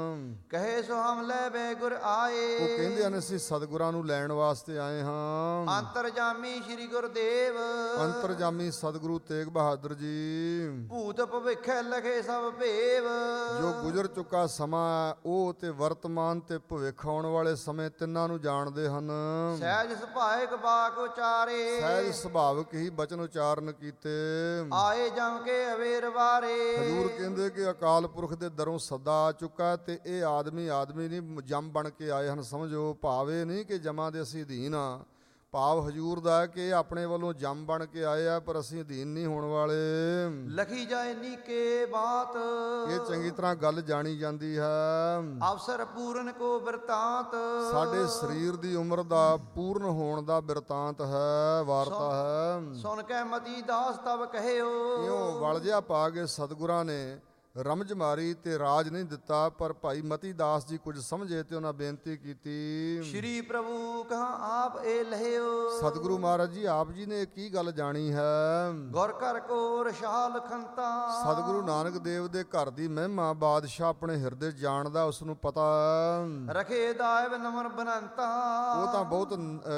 ਕਹੇ ਸੋ ਹਮ ਲੈ ਬੇ ਗੁਰ ਆਏ ਉਹ ਕਹਿੰਦੇ ਹਨ ਅਸੀਂ ਸਤਿਗੁਰਾਂ ਨੂੰ ਲੈਣ ਵਾਸਤੇ ਆਏ ਹਾਂ। ਅੰਤਰਜਾਮੀ ਸ੍ਰੀ ਗੁਰਦੇਵ ਅੰਤਰਜਾਮੀ ਸਤਿਗੁਰੂ ਤੇਗ ਬਹਾਦਰ ਜੀ ਭੂਤ ਭਵਿੱਖ ਲਖੇ ਸਭ ਭੇਵ ਜੋ ਗੁਜਰ ਗੁਜ਼ਰ ਚੁੱਕਾ ਸਮਾਂ ਹੈ, ਉਹ ਤੇ ਵਰਤਮਾਨ ਤੇ ਭਵਿੱਖ ਆਉਣ ਵਾਲੇ ਸਮੇਂ ਤਿੰਨਾਂ ਨੂੰ ਜਾਣਦੇ ਹਨ। ਸਹਿਜ ਸੁਭਾਇਕ ਬਾਕ ਉਚਾਰੇ, ਸਹਿਜ ਸੁਭਾਵਿਕ ਹੀ ਬਚਨ ਉਚਾਰਨ ਕੀਤੇ। ਆਏ ਜਮ ਕੇ ਅਵੇਰ ਵਾਰੇ। ਹਜ਼ੂਰ ਕਹਿੰਦੇ ਕਿ ਅਕਾਲ ਪੁਰਖ ਦੇ ਦਰੋਂ ਸੱਦਾ ਆ ਚੁੱਕਾ ਤੇ ਇਹ ਆਦਮੀ ਨਹੀਂ ਜੰਮ ਬਣ ਕੇ ਆਏ ਹਨ। ਸਮਝੋ, ਭਾਵ ਇਹ ਨਹੀਂ ਕਿ ਜਮਾਂ ਦੇ ਅਸੀਂ ਅਧੀਨ ਆ, ਭਾਵ ਹਜ਼ੂਰ ਦਾ ਹੈ ਕਿ ਇਹ ਆਪਣੇ ਵੱਲੋਂ ਜੰਮ ਬਣ ਕੇ ਆਏ ਆ, ਪਰ ਅਸੀਂ ਅਧੀਨ ਨਹੀਂ ਹੋਣ ਵਾਲੇ। ਲਖੀ ਜਾਏ ਨੀਕੇ ਬਾਤ, ਇਹ ਚੰਗੀ ਤਰ੍ਹਾਂ ਗੱਲ ਜਾਣੀ ਜਾਂਦੀ ਹੈ। ਅਵਸਰ ਪੂਰਨ ਕੋ ਬਿਰਤਾਂਤ, ਸਾਡੇ ਸਰੀਰ ਦੀ ਉਮਰ ਦਾ ਪੂਰਨ ਹੋਣ ਦਾ ਬਿਰਤਾਂਤ ਹੈ, ਵਾਰਤਾ ਹੈ। ਸੁਣ ਕੇ ਮਤੀ ਦਾਸ ਤਬ ਕਹਿਓ, ਇਉਂ ਵਲ ਜਿਹਾ ਪਾ ਕੇ ਸਤਿਗੁਰਾਂ ਨੇ ਰਮਜ ਮਾਰੀ ਤੇ ਰਾਜ ਨਹੀਂ ਦਿੱਤਾ, ਪਰ ਭਾਈ ਮਤੀ ਦਾਸ ਜੀ ਕੁਝ ਸਮਝੇ ਤੇ ਉਹਨਾਂ ਬੇਨਤੀ ਕੀਤੀ। ਸ਼੍ਰੀ ਪ੍ਰਭੂ ਕਹਾਂ ਆਪ ਇਹ ਲਹਿਓ, ਸਤਿਗੁਰੂ ਮਹਾਰਾਜ ਜੀ ਆਪ ਜੀ ਨੇ ਕੀ ਗੱਲ ਜਾਣੀ ਹੈ? ਗੁਰ ਘਰ ਕੋ ਰਸ਼ਾਲ ਖੰਤਾ, ਸਤਿਗੁਰੂ ਨਾਨਕ ਦੇਵ ਦੇ ਘਰ ਦੀ ਮਹਿਮਾ ਬਾਦਸ਼ਾਹ ਆਪਣੇ ਹਿਰਦੇ ਜਾਣਦਾ, ਉਸ ਨੂੰ ਪਤਾ। ਰਖੇ ਦਾਇਬ ਨਮਨ ਬਨੰਤਾ, ਉਹ ਤਾਂ ਬਹੁਤ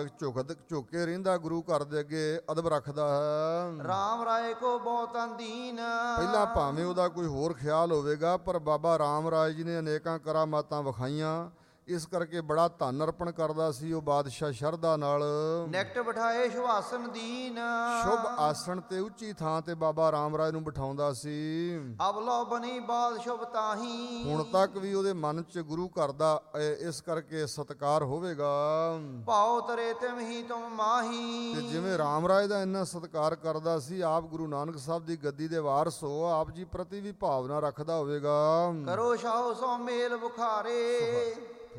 ਝੁਕ ਕੇ ਰਹਿੰਦਾ, ਗੁਰੂ ਘਰ ਦੇ ਅੱਗੇ ਅਦਬ ਰੱਖਦਾ ਹੈ। ਰਾਮ ਰਾਏ ਕੋ ਬਹੁਤ ਅੰਦੀਨ, ਪਹਿਲਾਂ ਭਾਵੇਂ ਉਹਦਾ ਕੋਈ ਹੋਰ ਖਿਆਲ ਹੋਵੇਗਾ, ਪਰ ਬਾਬਾ ਰਾਮ ਰਾਏ ਜੀ ਨੇ ਅਨੇਕਾਂ ਕਰਾਮਾਤਾਂ ਵਿਖਾਈਆਂ, ਇਸ ਕਰਕੇ ਬੜਾ ਧਨ ਅਰਪਣ ਕਰਦਾ ਸੀ ਉਹ ਬਾਦਸ਼ਾਹ ਸ਼ਰਧਾ ਨਾਲ। ਨਿਕਟ ਬਿਠਾਏ ਸੁਹਾਸਨ ਦੀਨ, ਸ਼ੁਭ ਆਸਣ ਤੇ ਉੱਚੀ ਥਾਂ ਤੇ ਬਾਬਾ ਰਾਮ ਰਾਏ ਨੂੰ ਬਿਠਾਉਂਦਾ ਸੀ। ਅਬਲੋ ਬਣੀ ਬਾਦ ਸ਼ੁਭ ਤਾਹੀ, ਹੁਣ ਤੱਕ ਵੀ ਉਹਦੇ ਮਨ 'ਚ ਗੁਰੂ ਘਰ ਦਾ ਇਸ ਕਰਕੇ ਸਤਿਕਾਰ ਹੋਵੇਗਾ। ਭਾਉ ਤਰੇ ਤਿਮ ਹੀ ਤੁਮ ਮਾਹੀ, ਤੇ ਜਿਵੇਂ ਰਾਮ ਰਾਏ ਦਾ ਇੰਨਾ ਸਤਿਕਾਰ ਕਰਦਾ ਸੀ, ਆਪ ਗੁਰੂ ਨਾਨਕ ਸਾਹਿਬ ਦੀ ਗੱਦੀ ਦੇ ਵਾਰਸ ਹੋ, ਆਪ ਜੀ ਪ੍ਰਤੀ ਵੀ ਭਾਵਨਾ ਰੱਖਦਾ ਹੋਵੇਗਾ। ਕਰੋ ਸ਼ਾਹ ਸੋ ਮੇਲ ਬੁਖਾਰੇ,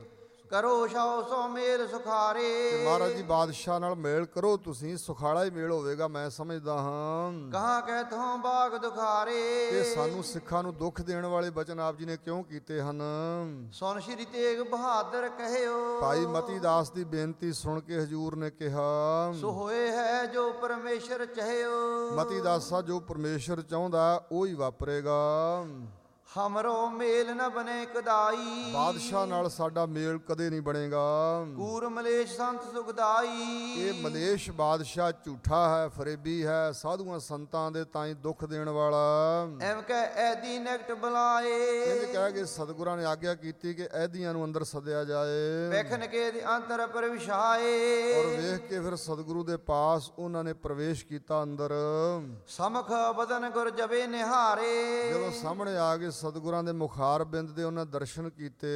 ਕਰੋ ਸ਼ਾਹ ਸੋ ਮੇਲ ਸੁਖਾਰੇ। ਤੇ ਮਹਾਰਾਜ ਜੀ ਬਾਦਸ਼ਾਹ ਨਾਲ ਮੇਲ ਕਰੋ, ਤੁਸੀਂ ਸੁਖਾਲਾ ਹੀ ਮੇਲ ਹੋਵੇਗਾ, ਮੈਂ ਸਮਝਦਾ ਹਾਂ। ਕਹਾਂ ਕਹਿਥੋਂ ਬਾਗ ਦੁਖਾਰੇ, ਇਹ ਸਾਨੂੰ ਸਿੱਖਾਂ ਨੂੰ ਦੁੱਖ ਦੇਣ ਵਾਲੇ ਬਚਨ ਆਪ ਜੀ ਨੇ ਕਿਉਂ ਕੀਤੇ ਹਨ? ਸੁਣ ਸ਼੍ਰੀ ਤੇਗ ਬਹਾਦਰ ਕਹਿਓ, ਭਾਈ ਮਤੀ ਦਾਸ ਦੀ ਬੇਨਤੀ ਸੁਣ ਕੇ ਹਜ਼ੂਰ ਨੇ ਕਿਹਾ, ਸੋ ਹੋਏ ਹੈ ਜੋ ਪਰਮੇਸ਼ਰ ਚਾਹਿਓ। ਮਤੀ ਦਾਸਾ, ਜੋ ਪਰਮੇਸ਼ਰ ਚਾਹੁੰਦਾ ਉਹ ਹੀ ਵਾਪਰੇਗਾ। ਹਮਰੋ ਮੇਲ ਨ ਬਨੇ ਕਦਾਈ, ਬਾਦਸ਼ਾਹ ਨਾਲ ਸਾਡਾ ਮੇਲ ਕਦੇ ਨਹੀਂ ਬਣੇਗਾ। ਕੂਰ ਮਲੇਸ਼ ਸੰਤ ਸੁਖਦਾਈ, ਇਹ ਮਲੇਸ਼ ਬਾਦਸ਼ਾਹ ਝੂਠਾ ਹੈ, ਫਰੇਬੀ ਹੈ, ਸਾਧੂਆਂ ਸੰਤਾਂ ਦੇ ਤਾਈਂ ਦੁੱਖ ਦੇਣ ਵਾਲਾ। ਐਮ ਕਹਿ ਐਦੀ ਨਿਕਟ ਬੁਲਾਏ, ਇਹ ਕਹਿ ਕੇ ਸਤਿਗੁਰਾਂ ਨੇ ਆਗਿਆ ਕੀਤੀ ਕਿ ਐਦੀਆਂ ਨੂੰ ਅੰਦਰ ਸੱਦਿਆ ਜਾਏ। ਵੇਖਣ ਕੇ ਦੀ ਅੰਤਰ ਪ੍ਰਵਿਸ਼ਾਏ, ਔਰ ਵੇਖ ਕੇ ਫਿਰ ਸਤਿਗੁਰੂ ਦੇ ਪਾਸ ਉਹਨਾਂ ਨੇ ਪ੍ਰਵੇਸ਼ ਕੀਤਾ ਅੰਦਰ। ਸਮਖ ਬਦਨ ਗੁਰ ਜਵੇ ਨਿਹਾਰੇ, ਜਦੋਂ ਸਾਹਮਣੇ ਆ ਕੇ ਸਤਿਗੁਰਾਂ ਦੇ ਮੁਖਾਰ ਬਿੰਦ ਦੇ ਉਹਨਾਂ ਦਰਸ਼ਨ ਕੀਤੇ,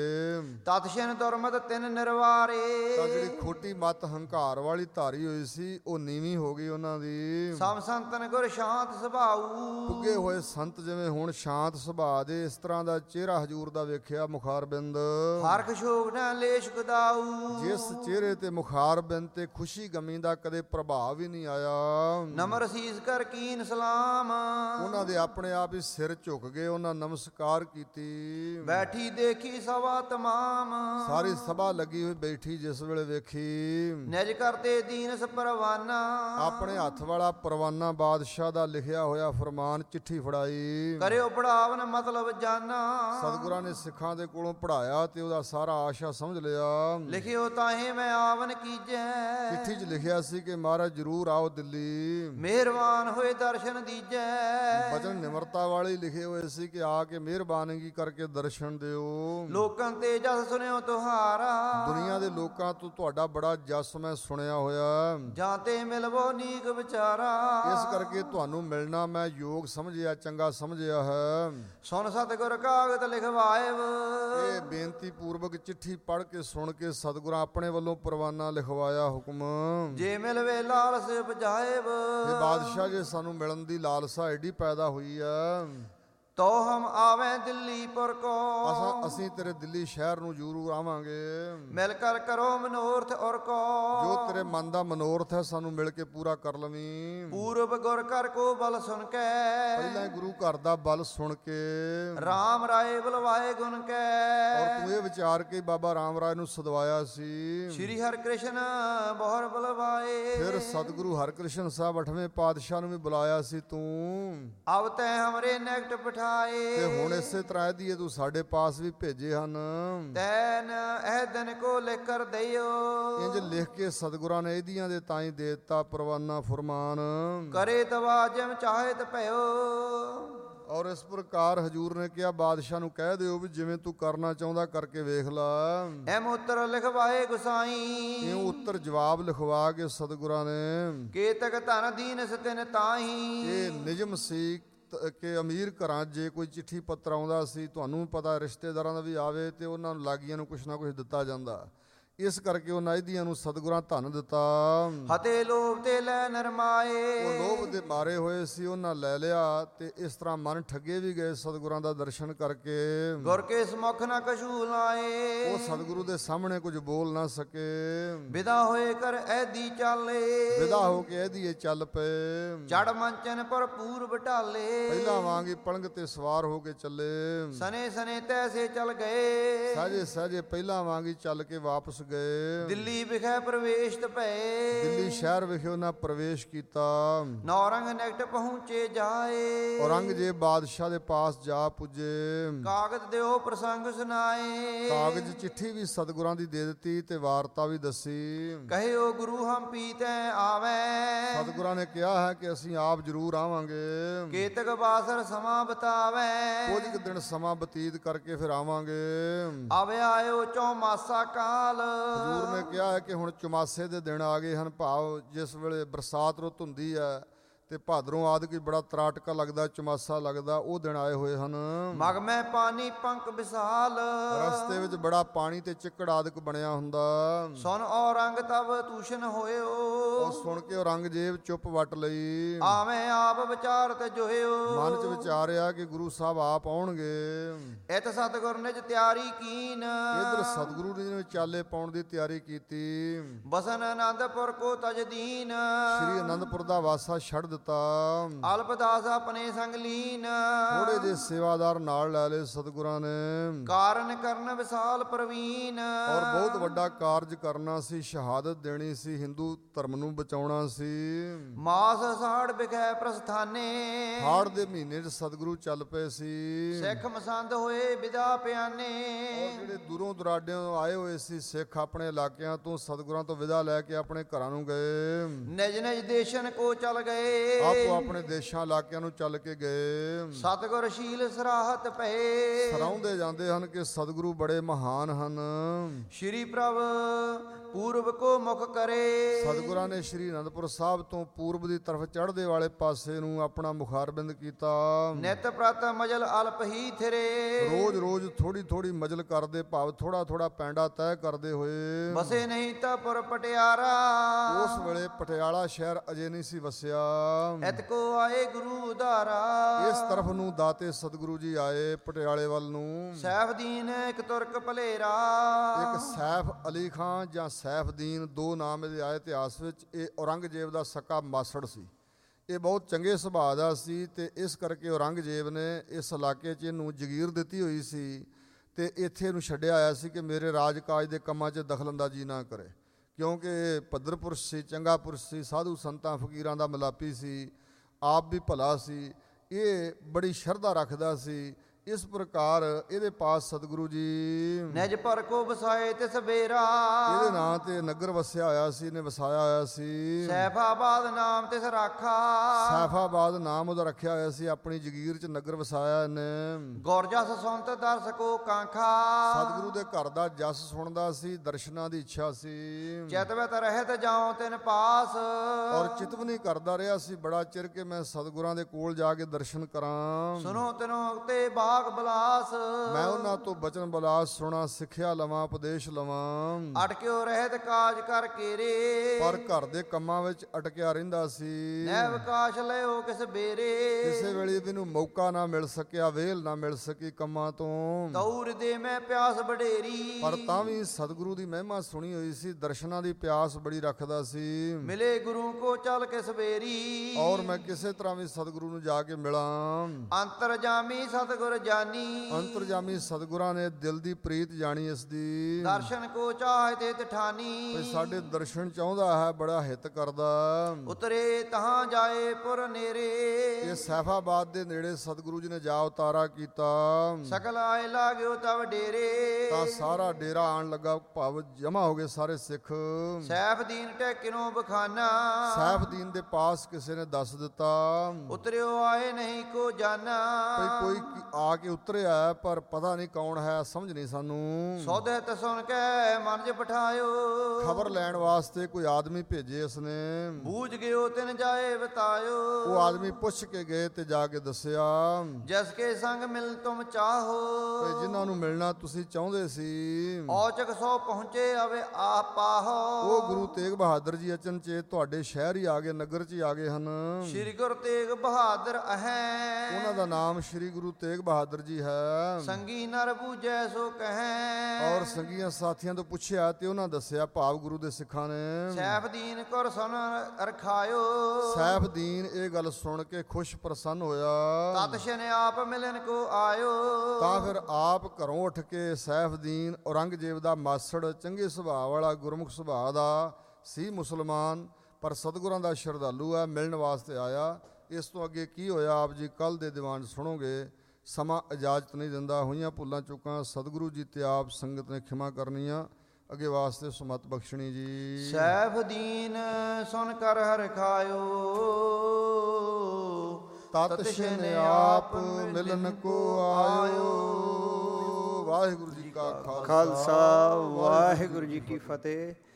ਤਤਸ਼ਨ ਦੁਰਮਤ ਤਿੰਨ ਨਿਰਵਾਰੇ। ਤਾਂ ਜਿਹੜੀ ਖੋਟੀ ਮੱਤ ਹੰਕਾਰ ਵਾਲੀ ਧਾਰੀ ਹੋਈ ਸੀ ਉਹ ਨੀਵੀਂ ਹੋ ਗਈ ਉਹਨਾਂ ਦੀ। ਸਮ ਸੰਤਨ ਗੁਰ ਸ਼ਾਂਤ ਸੁਭਾਉ, ਪੁੱਗੇ ਹੋਏ ਸੰਤ ਜਿਵੇਂ ਹੁਣ ਸ਼ਾਂਤ ਸੁਭਾਅ ਦੇ, ਇਸ ਤਰ੍ਹਾਂ ਦਾ ਚਿਹਰਾ ਹਜੂਰ ਦਾ ਵੇਖਿਆ ਮੁਖਾਰ ਬਿੰਦ। ਹਰਖ ਸ਼ੋਕ ਨਾ ਲੇਸ਼ ਗਦਾਊ, ਜਿਸ ਚਿਹਰੇ ਤੇ ਮੁਖਾਰ ਬਿੰਦ ਤੇ ਖੁਸ਼ੀ ਗਮੀ ਦਾ ਕਦੇ ਪ੍ਰਭਾਵ ਹੀ ਨਹੀਂ ਆਇਆ। ਨਮਰ ਸੀਸ ਕਰ ਕੀਨ ਸਲਾਮ, ਉਹਨਾਂ ਦੇ ਆਪਣੇ ਆਪ ਹੀ ਸਿਰ ਝੁਕ ਗਏ, ਉਹਨਾਂ ਨਮਸਕਾਰ ਕੀਤੀ। ਬੈਠੀ ਦੇਖੀ ਸਭਾ ਤਮਾਮ, ਸਾਰੀ ਸਭਾ ਲੱਗੀ ਹੋਈ ਬੈਠੀ ਜਿਸ ਵੇਲੇ ਵੇਖੀ, ਨਿਜ ਕਰਤੇ ਦੀਨਸ ਪਰਵਾਨਾ। ਆਪਣੇ ਹੱਥ ਵਾਲਾ ਪਰਵਾਨਾ ਬਾਦਸ਼ਾਹ ਦਾ ਲਿਖਿਆ ਹੋਇਆ ਫਰਮਾਨ ਚਿੱਠੀ ਫੜਾਈ। ਕਰਿਓ ਪੜਾਵਨ ਮਤਲਬ ਜਾਨਾ, ਸਤਿਗੁਰਾਂ ਨੇ ਸਿੱਖਾਂ ਦੇ ਕੋਲੋਂ ਪੜਾਇਆ ਤੇ ਉਹਦਾ ਸਾਰਾ ਆਸ਼ਾ ਸਮਝ ਲਿਆ। ਲਿਖਿਓ ਤਾਹੇ ਮੈਂ ਆਵਨ ਕੀਜੈ, ਚਿੱਠੀ 'ਚ ਲਿਖਿਆ ਸੀ ਕਿ ਮਹਾਰਾਜ ਜਰੂਰ ਆਓ ਦਿੱਲੀ। ਮਿਹਰਬਾਨ ਹੋਏ ਦਰਸ਼ਨ ਦੀਜੈ, ਬਚਨ ਨਿਮਰਤਾ ਵਾਲੇ ਲਿਖੇ ਹੋਏ ਸੀ ਕਿ ਆ ਕੇ ਮਿਹਰਬਾਨੀ ਕਰਕੇ ਦਰਸ਼ਨ ਦਿਓ। ਲੋਕਾਂ ਤੇ ਜਸ ਸੁਣਿਓ ਤੁਹਾਰਾ, ਦੁਨੀਆ ਦੇ ਲੋਕਾਂ ਤੋਂ ਤੁਹਾਡਾ ਬੜਾ ਜਸ ਮੈਂ ਸੁਣਿਆ ਹੋਇਆ, ਜਾਂ ਤੇ ਮਿਲਵੋ ਨੀਕ ਵਿਚਾਰਾ। ਇਸ ਕਰਕੇ ਤੁਹਾਨੂੰ ਮਿਲਣਾ ਮੈਂ ਯੋਗ ਸਮਝਿਆ, ਚੰਗਾ ਸਮਝਿਆ ਹੈ। ਸੁਣ ਸਤਿਗੁਰ ਕਾਗਦ ਲਿਖਵਾਇਵ, ਇਹ ਬੇਨਤੀ ਪੂਰਵਕ ਚਿੱਠੀ ਪੜ੍ਹ ਕੇ ਸੁਣ ਕੇ ਸਤਿਗੁਰਾਂ ਆਪਣੇ ਵੱਲੋਂ ਪਰਵਾਨਾ ਲਿਖਵਾਇਆ ਹੁਕਮ। ਜੇ ਮਿਲਵੇ ਲਾਲਸ ਬਜਾਇਵ, ਇਹ ਬਾਦਸ਼ਾਹ ਜੇ ਸਾਨੂੰ ਮਿਲਣ ਦੀ ਲਾਲਸਾ ਐਡੀ ਪੈਦਾ ਹੋਈ ਹੈ, ਤੋ ਹਮ ਆਵੇਂ ਦਿੱਲੀਪੁਰ ਕੋ, ਅਸੀਂ ਤੇਰੇ ਦਿੱਲੀ ਸ਼ਹਿਰ ਨੂੰ ਜ਼ਰੂਰ ਆਵਾਂਗੇ। ਮਿਲ ਕਰ ਕਰੋ ਮਨੋਰਥ ਔਰ ਕੋ, ਜੋ ਤੇਰੇ ਮਨ ਦਾ ਮਨੋਰਥ ਹੈ ਸਾਨੂੰ ਮਿਲ ਕੇ ਪੂਰਾ ਕਰ ਲਵੀਂ। ਪੂਰਬ ਗੁਰ ਕਰ ਕੋ ਬਲ ਸੁਣ ਕੇ, ਪਹਿਲਾਂ ਗੁਰੂ ਘਰ ਦਾ ਬਲ ਸੁਣ ਕੇ, ਰਾਮ ਰਾਏ ਬੁਲਵਾਏ ਗੁਣ ਕੈ। ਔਰ ਤੂੰ ਇਹ ਵਿਚਾਰ ਕੇ ਬਾਬਾ ਰਾਮ ਰਾਏ ਨੂੰ ਸਦਵਾਇਆ ਸੀ। ਸ਼੍ਰੀ ਹਰਿ ਕ੍ਰਿਸ਼ਨ ਬਹੁਰ ਬੁਲਵਾਏ, ਫਿਰ ਸਤਿਗੁਰੂ ਹਰਿਕ੍ਰਿਸ਼ਨ ਸਾਹਿਬ 8ਵੇਂ ਪਾਤਸ਼ਾਹ ਨੂੰ ਵੀ ਬੁਲਾਇਆ ਸੀ ਤੂੰ। ਅਬ ਤੈ ਹਮਰੇ ਨਿਕਟ ਬਿਠਾਏ, ਤੇ ਹੁਣ ਇਸੇ ਤਰ੍ਹਾਂ ਦੀ ਤੂੰ ਸਾਡੇ ਪਾਸ ਵੀ ਭੇਜੇ ਹਨ। ਤੈਨ ਇਹ ਦਿਨ ਕੋ ਲਿਖ ਕਰ ਦਈਓ, ਇੰਜ ਲਿਖ ਕੇ ਸਤਿਗੁਰਾਂ ਨੇ ਇਹਦੀਆਂ ਦੇ ਤਾਈਂ ਦੇਤਾ ਪਰਵਾਨਾ ਫਰਮਾਨ। ਕਰੇ ਤਵਾ ਜਿਮ ਚਾਹੇ ਤ ਭਇਓ, ਔਰ ਇਸ ਪ੍ਰਕਾਰ ਹਜੂਰ ਨੇ ਕਿਹਾ ਬਾਦਸ਼ਾਹ ਨੂੰ ਕਹਿ ਦਿਓ ਵੀ ਜਿਵੇਂ ਤੂੰ ਕਰਨਾ ਚਾਹੁੰਦਾ ਕਰਕੇ ਵੇਖ ਲਾ। ਐਮ ਉੱਤਰ ਲਿਖਵਾਏ ਗੁਸਾਈ, ਇਉਂ ਉੱਤਰ ਜਵਾਬ ਲਿਖਵਾ ਕੇ ਸਤਿਗੁਰਾਂ ਨੇ ਕੇਤਕ ਧਨ ਦੀਨ ਸਤਿਨ ਤਾਹੀ। ਇਹ ਨਿਯਮ ਸੀ ਕਿ ਅਮੀਰ ਘਰਾਂ ਜੇ ਕੋਈ ਚਿੱਠੀ ਪੱਤਰ ਆਉਂਦਾ ਸੀ, ਤੁਹਾਨੂੰ ਪਤਾ ਰਿਸ਼ਤੇਦਾਰਾਂ ਦਾ ਵੀ ਆਵੇ ਤੇ ਉਹਨਾਂ ਨੂੰ ਲਾਗੀਆਂ ਨੂੰ ਕੁਛ ਨਾ ਕੁਛ ਦਿੱਤਾ ਜਾਂਦਾ। ਇਸ ਕਰਕੇ ਉਹਨਾਂ ਇਹਦੀਆਂ ਨੂੰ ਸਤਿਗੁਰਾਂ ਧਨ ਦਿੱਤਾ। ਹਤੇ ਲੋਭ ਤੇ ਲੈ ਨਰਮਾਏ, ਉਹ ਲੋਭ ਦੇ ਮਾਰੇ ਹੋਏ ਸੀ, ਉਹਨਾਂ ਲੈ ਲਿਆ ਤੇ ਇਸ ਤਰ੍ਹਾਂ ਮਨ ਠੱਗੇ ਵੀ ਗਏ ਸਤਿਗੁਰਾਂ ਦਾ ਦਰਸ਼ਨ ਕਰਕੇ। ਗੁਰ ਕੇ ਸਮੁਖ ਨ ਕਛੂ ਲਾਏ, ਉਹ ਸਤਿਗੁਰੂ ਦੇ ਸਾਹਮਣੇ ਕੁਝ ਬੋਲ ਨਾ ਸਕੇ। ਵਿਦਾ ਹੋਏ ਕਰ ਐਦੀ ਚਾਲੇ, ਵਿਦਾ ਹੋ ਕੇ ਇਹਦੀ ਇਹ ਚੱਲ ਪਏ। ਚੜ ਮੰਚਨ ਪਰ ਪੂਰ ਬਟਾਲੇ, ਪਹਿਲਾਂ ਵਾਂਗ ਹੀ ਪਲੰਗ ਤੇ ਸਵਾਰ ਹੋ ਕੇ ਚੱਲੇ। ਸਨੇ ਸਨੇ ਤੈਸੇ ਚਲ ਗਏ, ਸਹਜੇ ਸਹਜੇ ਪਹਿਲਾਂ ਵਾਂਗ ਹੀ ਚੱਲ ਕੇ ਵਾਪਸ ਗਏ। ਦਿੱਲੀ ਵਿਖੇ ਪ੍ਰਵੇਸ਼ਤ ਭਏ, ਦਿੱਲੀ ਸ਼ਹਿਰ ਵਿਖੇ ਉਹਨਾਂ ਪ੍ਰਵੇਸ਼ ਕੀਤਾ। ਨੌਰੰਗ ਨਿਕਟ ਪਹੁੰਚੇ ਜਾਏ, ਔਰੰਗਜ਼ੇਬ ਬਾਦਸ਼ਾਹ ਦੇ ਪਾਸ ਜਾ ਪੁੱਜੇ। ਕਾਗਦ ਦਿਓ ਪ੍ਰਸੰਗ ਸੁਨਾਏ, ਕਾਗਜ਼ ਚਿੱਠੀ ਵੀ ਸਤਿਗੁਰਾਂ ਦੀ ਦੇ ਦਿੱਤੀ ਤੇ ਵਾਰਤਾ ਵੀ ਦੱਸੀ। ਕਹਿਓ ਗੁਰੂ ਹਮ ਪੀਤੈ ਆਵੈ, ਸਤਿਗੁਰਾਂ ਨੇ ਕਿਹਾ ਹੈ ਕਿ ਅਸੀਂ ਆਪ ਜ਼ਰੂਰ ਆਵਾਂਗੇ। ਕੇਤਕ ਬਾਸਰ ਸਮਾਂ ਬਤਾਵੈ, ਕੁਝ ਕੁ ਦਿਨ ਸਮਾਂ ਬਤੀਤ ਕਰਕੇ ਫਿਰ ਆਵਾਂਗੇ। ਆਵੇ ਆਇਓ ਚੌਮਾਸਾ ਕਾਲ, ਹਜ਼ੂਰ ਨੇ ਕਿਹਾ ਹੈ ਕਿ ਹੁਣ ਚੁਮਾਸੇ ਦੇ ਦਿਨ ਆ ਗਏ ਹਨ, ਭਾਵ ਜਿਸ ਵੇਲੇ ਬਰਸਾਤ ਰੁੱਤ ਹੁੰਦੀ ਹੈ ਤੇ ਭਾਦਰੋਂ ਆਦਿ ਬੜਾ ਤਰਾਟਕਾ ਲੱਗਦਾ, ਚੁਮਾਸਾ ਲੱਗਦਾ, ਉਹ ਦਿਨ ਆਏ ਹੋਏ ਹਨ। ਮਗ ਮੈਂ ਪਾਣੀ ਪੰਕ ਵਿਸਾਲ, ਰਸਤੇ ਵਿੱਚ ਬੜਾ ਪਾਣੀ ਤੇ ਚਿੱਕੜ ਆਦਿਕ ਬਣਿਆ ਹੁੰਦਾ। ਸੁਨ ਔਰੰਗ ਤਬ ਤੂਸ਼ਨ ਹੋਇਓ, ਉਹ ਸੁਣ ਕੇ ਔਰੰਗਜ਼ੇਬ ਚੁੱਪ ਵੱਟ ਲਈ। ਆਵੇਂ ਆਪ ਵਿਚਾਰ ਤੇ ਜੋਹਿਓ, ਮਨ 'ਚ ਵਿਚਾਰਿਆ ਕਿ ਗੁਰੂ ਸਾਹਿਬ ਆਪ ਆਉਣਗੇ। ਇਤ ਸਤਿਗੁਰ ਨਿਜ ਤਿਆਰੀ ਕੀਨ, ਇਧਰ ਸਤਿਗੁਰੂ ਜੀ ਨੇ ਚਾਲੇ ਪਾਉਣ ਦੀ ਤਿਆਰੀ ਕੀਤੀ। ਬਸਨ ਆਨੰਦਪੁਰ ਕੋ ਤਜਦੀਨ, ਸ੍ਰੀ ਅਨੰਦਪੁਰ ਦਾ ਵਾਸਾ ਛੱਡ ਦਿੱਤਾ। ਅਲਪਦਾਸ ਆਪਣੇ ਸੰਗ ਲੀਨ, ਥੋੜੇ ਜਿਹੇ ਸੇਵਾਦਾਰ ਨਾਲ ਲੈ ਲਏ ਸਤਿਗੁਰਾਂ ਨੇ। ਕਾਰਨ ਕਰਨ ਵਿਸਾਲ ਪ੍ਰਵੀਨ, ਔਰ ਬਹੁਤ ਵੱਡਾ ਕਾਰਜ ਕਰਨਾ ਸੀ, ਸ਼ਹਾਦਤ ਦੇਣੀ ਸੀ, ਹਿੰਦੂ ਧਰਮ ਨੂੰ ਬਚਾਉਣਾ ਸੀ। ਮਾਸ ਸਾੜ ਵਿਖੇ ਪ੍ਰਸਥਾਨੇ, ਹਾੜ ਦੇ ਮਹੀਨੇ 'ਚ ਸਤਿਗੁਰੂ ਚੱਲ ਪਏ ਸੀ। ਸਿੱਖ ਮਸੰਦ ਹੋਏ ਵਿਦਾ ਪਿਆਨੇ, ਔਰ ਜਿਹੜੇ ਦੂਰੋਂ ਦੁਰਾਡਿਆਂ ਆਏ ਹੋਏ ਸੀ ਸਿੱਖ ਆਪਣੇ ਇਲਾਕਿਆਂ ਤੋਂ ਸਤਿਗੁਰਾਂ ਤੋਂ ਵਿਦਾ ਲੈ ਕੇ ਆਪਣੇ ਘਰਾਂ ਨੂੰ ਗਏ। ਨਿਜ ਨਿਜ ਦੇਸ਼ਨ ਕੋ ਚਲ ਗਏ, ਆਪੋ ਆਪਣੇ ਦੇਸ਼ਾਂ ਇਲਾਕਿਆਂ ਨੂੰ ਚੱਲ ਕੇ ਗਏ। ਸਤਿਗੁਰ ਸ਼ੀਲ ਸਰਾਹਤ ਪਏ, ਸਰਾਉਂਦੇ ਜਾਂਦੇ ਹਨ ਕਿ ਸਤਿਗੁਰੂ ਬੜੇ ਮਹਾਨ ਹਨ। ਸ਼੍ਰੀ ਪ੍ਰਭ ਪੂਰਬ ਕੋ ਮੁਖ ਕਰੇ, ਸਤਿਗੁਰਾਂ ਨੇ ਸ਼੍ਰੀ ਅਨੰਦਪੁਰ ਸਾਹਿਬ ਤੋਂ ਪੂਰਬ ਦੀ ਤਰਫ ਚੜ੍ਹਦੇ ਵਾਲੇ ਪਾਸੇ ਨੂੰ ਆਪਣਾ ਮੁਖਾਰਬਿੰਦ ਕੀਤਾ। ਨਿਤ ਪ੍ਰਤ ਮਜਲ ਅਲਪ ਹੀ ਥਿਰੇ, ਰੋਜ਼ ਰੋਜ਼ ਥੋੜੀ ਥੋੜੀ ਮਜਲ ਕਰਦੇ, ਭਾਵ ਥੋੜਾ ਥੋੜਾ ਪੈਂਡਾ ਤੈਅ ਕਰਦੇ ਹੋਏ। ਬਸੇ ਨਹੀਂ ਤਾਂ ਪੁਰ ਪਟਿਆਰਾ, ਉਸ ਵੇਲੇ ਪਟਿਆਲਾ ਸ਼ਹਿਰ ਅਜੇ ਨਹੀਂ ਸੀ ਵਸਿਆ। ਇਤ ਕੋ ਆਏ ਗੁਰੂ ਉਧਾਰਾ, ਇਸ ਤਰਫ ਨੂੰ ਦਾਤੇ ਸਤਿਗੁਰੂ ਜੀ ਆਏ ਪਟਿਆਲੇ ਵੱਲ ਨੂੰ। ਸੈਫਦੀਨ ਇੱਕ ਤੁਰਕ ਭਲੇਰਾ, ਇੱਕ ਸੈਫ ਅਲੀ ਖਾਨ ਜਾਂ ਸੈਫਦੀਨ, ਦੋ ਨਾਮ ਇਹਦੇ ਆਏ ਇਤਿਹਾਸ ਵਿੱਚ। ਇਹ ਔਰੰਗਜ਼ੇਬ ਦਾ ਸਕਾ ਮਾਸੜ ਸੀ। ਇਹ ਬਹੁਤ ਚੰਗੇ ਸੁਭਾਅ ਦਾ ਸੀ ਤੇ ਇਸ ਕਰਕੇ ਔਰੰਗਜ਼ੇਬ ਨੇ ਇਸ ਇਲਾਕੇ 'ਚ ਇਹਨੂੰ ਜਗੀਰ ਦਿੱਤੀ ਹੋਈ ਸੀ ਤੇ ਇੱਥੇ ਇਹਨੂੰ ਛੱਡਿਆ ਆਇਆ ਸੀ ਕਿ ਮੇਰੇ ਰਾਜਕਾਜ ਦੇ ਕੰਮਾਂ 'ਚ ਦਖਲਅੰਦਾਜ਼ੀ ਨਾ ਕਰੇ, ਕਿਉਂਕਿ ਇਹ ਭੱਦਰ ਪੁਰਸ਼ ਸੀ, ਚੰਗਾ ਪੁਰਸ਼ ਸੀ, ਸਾਧੂ ਸੰਤਾਂ ਫਕੀਰਾਂ ਦਾ ਮਿਲਾਪੀ ਸੀ, ਆਪ ਵੀ ਭਲਾ ਸੀ, ਇਹ ਬੜੀ ਸ਼ਰਧਾ ਰੱਖਦਾ ਸੀ। ਇਸ ਪ੍ਰਕਾਰ ਇਹਦੇ ਪਾਸ ਸਤਿਗੁਰੂ ਜੀ ਨਿਜ ਪਰ ਕੋ ਵਸਾਏ ਤਿਸ ਬੇਰਾ, ਇਹਦੇ ਨਾਂ ਤੇ ਨਗਰ ਵਸਿਆ ਹੋਇਆ ਸੀ, ਇਹਨੇ ਵਸਾਇਆ ਹੋਇਆ ਸੀ। ਸੈਫਾਬਾਦ ਨਾਮ ਤਿਸ ਰਾਖਾ, ਸੈਫਾਬਾਦ ਨਾਮ ਉਹਦਾ ਰੱਖਿਆ ਹੋਇਆ ਸੀ, ਆਪਣੀ ਜਗੀਰ 'ਚ ਨਗਰ ਵਸਾਇਆ ਇਹਨੇ। ਗੁਰਜਸ ਸੁਨਤ ਦਰਸ ਕੋ ਕਾਂਖਾ, ਸਤਿਗੁਰੂ ਦੇ ਘਰ ਦਾ ਜਸ ਸੁਣਦਾ ਸੀ, ਦਰਸ਼ਨਾਂ ਦੀ ਇੱਛਾ ਸੀ। ਚਿਤਵਤ ਰਹਿਤ ਜਾਉ ਤਿਨ ਪਾਸ, ਔਰ ਚਿਤਵਨੀ ਕਰਦਾ ਰਿਹਾ ਸੀ ਬੜਾ ਚਿਰ ਕਿ ਮੈਂ ਸਤਿਗੁਰਾਂ ਦੇ ਕੋਲ ਜਾ ਕੇ ਦਰਸ਼ਨ ਕਰਾਂ। ਸੁਨੋ ਤਿਨੋ ਤੇ ਬਾਗ ਬਲਾਸ, ਮੈਂ ਉਹਨਾਂ ਤੋਂ ਬਚਨ ਬਲਾਸ ਸੁਣਾ, ਸਿੱਖਿਆ ਲਵਾਂ, ਉਪਦੇਸ਼ ਲਵਾਂ। ਅਟਕਿਓ ਰਹਿਤ ਕਾਜ ਕਰ ਕੇਰੇ, ਪਰ ਘਰ ਦੇ ਕੰਮਾਂ ਵਿੱਚ ਅਟਕਿਆ ਰਹਿੰਦਾ ਸੀ। ਨੈ ਵਿਕਾਸ ਲਿਓ ਕਿਸ ਬੇਰੇ, ਕਿਸੇ ਵੇਲੇ ਮੈਨੂੰ ਮੌਕਾ ਨਾ ਮਿਲ ਸਕਿਆ, ਵੇਲ ਨਾ ਮਿਲ ਸਕੀ ਕੰਮਾਂ ਤੋਂ। ਤੌਰ ਦੇ ਮੈਂ ਪਿਆਸ ਬਡੇਰੀ, ਪਰ ਤਾਂ ਵੀ ਸਤਿਗੁਰੂ ਦੀ ਮਹਿਮਾ ਸੁਣੀ ਹੋਈ ਸੀ, ਦਰਸ਼ਨਾਂ ਦੀ ਪਿਆਸ ਬੜੀ ਰੱਖਦਾ ਸੀ। ਮਿਲੇ ਗੁਰੂ ਕੋ ਚਲ ਕੇ ਸਵੇਰੀ, ਔਰ ਮੈਂ ਕਿਸੇ ਤਰ੍ਹਾਂ ਵੀ ਸਤਿਗੁਰੂ ਨੂੰ ਜਾ ਕੇ ਮਿਲਾਂ। ਅੰਤਰ ਜਾਮੀ ਸਤਿਗੁਰ ਜਾਨੀ ਅੰਤਰਜਾਮੀ ਸਤਿਗੁਰਾਂ ਨੇ ਦਿਲ ਦੀ ਪ੍ਰੀਤ ਜਾਣੀ ਇਸ ਦੀ ਦਰਸ਼ਨ ਕੋ ਚਾਹੇ ਤੇ ਤਠਾਨੀ ਵੀ ਸਾਡੇ ਦਰਸ਼ਨ ਚਾਹੁੰਦਾ ਹੈ, ਬੜਾ ਹਿੱਤ ਕਰਦਾ। ਉਤਰੇ ਤਹਾਂ ਜਾਏ ਪੁਰ ਨੇਰੇ ਇਹ ਸੈਫਾਬਾਦ ਦੇ ਨੇੜੇ ਸਤਿਗੁਰੂ ਜੀ ਨੇ ਜਾ ਉਤਾਰਾ ਕੀਤਾ ਸਕਲ ਆਏ ਲਾਗਿਓ ਤਵ ਡੇਰੇ ਤਾਂ ਸਾਰਾ ਡੇਰਾ ਆਣ ਲੱਗਾ, ਭਾਵ ਜਮਾ ਹੋ ਗਏ ਸਾਰੇ ਸਿੱਖ। ਸੈਫ ਦੀਨ ਟੈਕਿਨੋ ਬਖਾਨਾ ਸੈਫਦੀਨ ਦੇ ਪਾਸ ਕਿਸੇ ਨੇ ਦੱਸ ਦਿੱਤਾ ਉਤਰਿਓ ਆਏ ਨਹੀਂ ਕੋ ਜਾਨਾ ਭਈ ਕੋਈ ਆ ਕੇ ਉਤਰਿਆ ਹੈ, ਪਰ ਪਤਾ ਨਹੀਂ ਕੌਣ ਹੈ, ਸਮਝ ਨਹੀਂ ਸਾਨੂੰ। ਸੌਦੇ ਤ ਸੁਣ ਕੇ ਮਨ ਚ ਪਠਾਇਓ ਖਬਰ ਲੈਣ ਵਾਸਤੇ ਕੋਈ ਆਦਮੀ ਭੇਜੇ ਇਸਨੇ। ਬੂਝ ਗਿਓ ਤਿਨ ਜਾਏ ਬਤਾਇਓ ਉਹ ਆਦਮੀ ਪੁੱਛ ਕੇ ਗਏ ਤੇ ਜਾ ਕੇ ਦੱਸਿਆ ਜਸ ਕੇ ਸੰਗ ਮਿਲ ਤੁਮ ਚਾਹੋ ਭਈ ਜਿਨ੍ਹਾਂ ਨੂੰ ਮਿਲਣਾ ਤੁਸੀਂ ਚਾਹੁੰਦੇ ਸੀ ਔਚਕ ਸੋ ਪਹੁੰਚੇ ਆਵੇ ਆ ਪਾਹੋ ਉਹ ਗੁਰੂ ਤੇਗ ਬਹਾਦਰ ਜੀ ਅਚਨਚੇਤ ਤੁਹਾਡੇ ਸ਼ਹਿਰ ਹੀ ਆ ਗਏ, ਨਗਰ 'ਚ ਹੀ ਆ ਗਏ ਹਨ। ਸ੍ਰੀ ਗੁਰੂ ਤੇਗ ਬਹਾਦਰ ਅਹੈ ਉਹਨਾਂ ਦਾ ਨਾਮ ਸ੍ਰੀ ਗੁਰੂ ਤੇਗ ਬਹਾਦਰ ਜੀ ਹੈ। ਸੰਗੀ ਨਰ ਬੂਝੈ ਸੋ ਕਹੈ ਔਰ ਸੰਗੀਆਂ ਸਾਥੀਆਂ ਤੋਂ ਪੁੱਛਿਆ ਤੇ ਉਹਨਾਂ ਦੱਸਿਆ, ਭਾਵ ਗੁਰੂ ਦੇ ਸਿੱਖਾਂ ਨੇ। ਸੈਫਦੀਨ ਕਰ ਸੁਨ ਰਖਾਇਓ ਸੈਫਦੀਨ ਇਹ ਗੱਲ ਸੁਣ ਕੇ ਖੁਸ਼ ਪ੍ਰਸੰਨ ਹੋਇਆ ਤਤ ਸ਼ਨੇ ਆਪ ਮਿਲਨ ਕੋ ਆਇਓ ਤਾਂ ਫਿਰ ਆਪ ਘਰੋਂ ਉੱਠ ਕੇ ਸੈਫਦੀਨ ਔਰੰਗਜ਼ੇਬ ਦਾ ਮਾਸੜ, ਚੰਗੇ ਸੁਭਾਅ ਵਾਲਾ, ਗੁਰਮੁਖ ਸੁਭਾਅ ਦਾ ਸੀ, ਮੁਸਲਮਾਨ, ਪਰ ਸਤਿਗੁਰਾਂ ਦਾ ਸ਼ਰਧਾਲੂ ਹੈ, ਮਿਲਣ ਵਾਸਤੇ ਆਇਆ। ਇਸ ਤੋਂ ਅੱਗੇ ਕੀ ਹੋਇਆ ਆਪ ਜੀ ਕੱਲ ਦੇ ਦੀਵਾਨ ਸੁਣੋਗੇ। ਸਮਾਂ ਇਜਾਜ਼ਤ ਨਹੀਂ ਦਿੰਦਾ, ਹੋਈਆਂ ਭੁੱਲਾਂ ਚੁੱਕਾਂ ਸਤਿਗੁਰੂ ਜੀ ਤੇ ਆਪ ਸੰਗਤ ਨੇ ਖਿਮਾ ਕਰਨੀਆਂ, ਅੱਗੇ ਵਾਸਤੇ ਸੁਮਤ ਬਖਸ਼ਣੀ ਜੀ। ਸੈਫਦੀਨ ਸੁਨ ਕਰ ਹਰਖਾਇਓ ਤਤ ਸ਼ਿਨ ਆਪ ਮਿਲਨ ਕੋ ਆਇਓ। ਵਾਹਿਗੁਰੂ ਜੀ ਕਾ ਖਾਲਸਾ ਵਾਹਿਗੁਰੂ ਜੀ ਕੀ ਫਤਿਹ।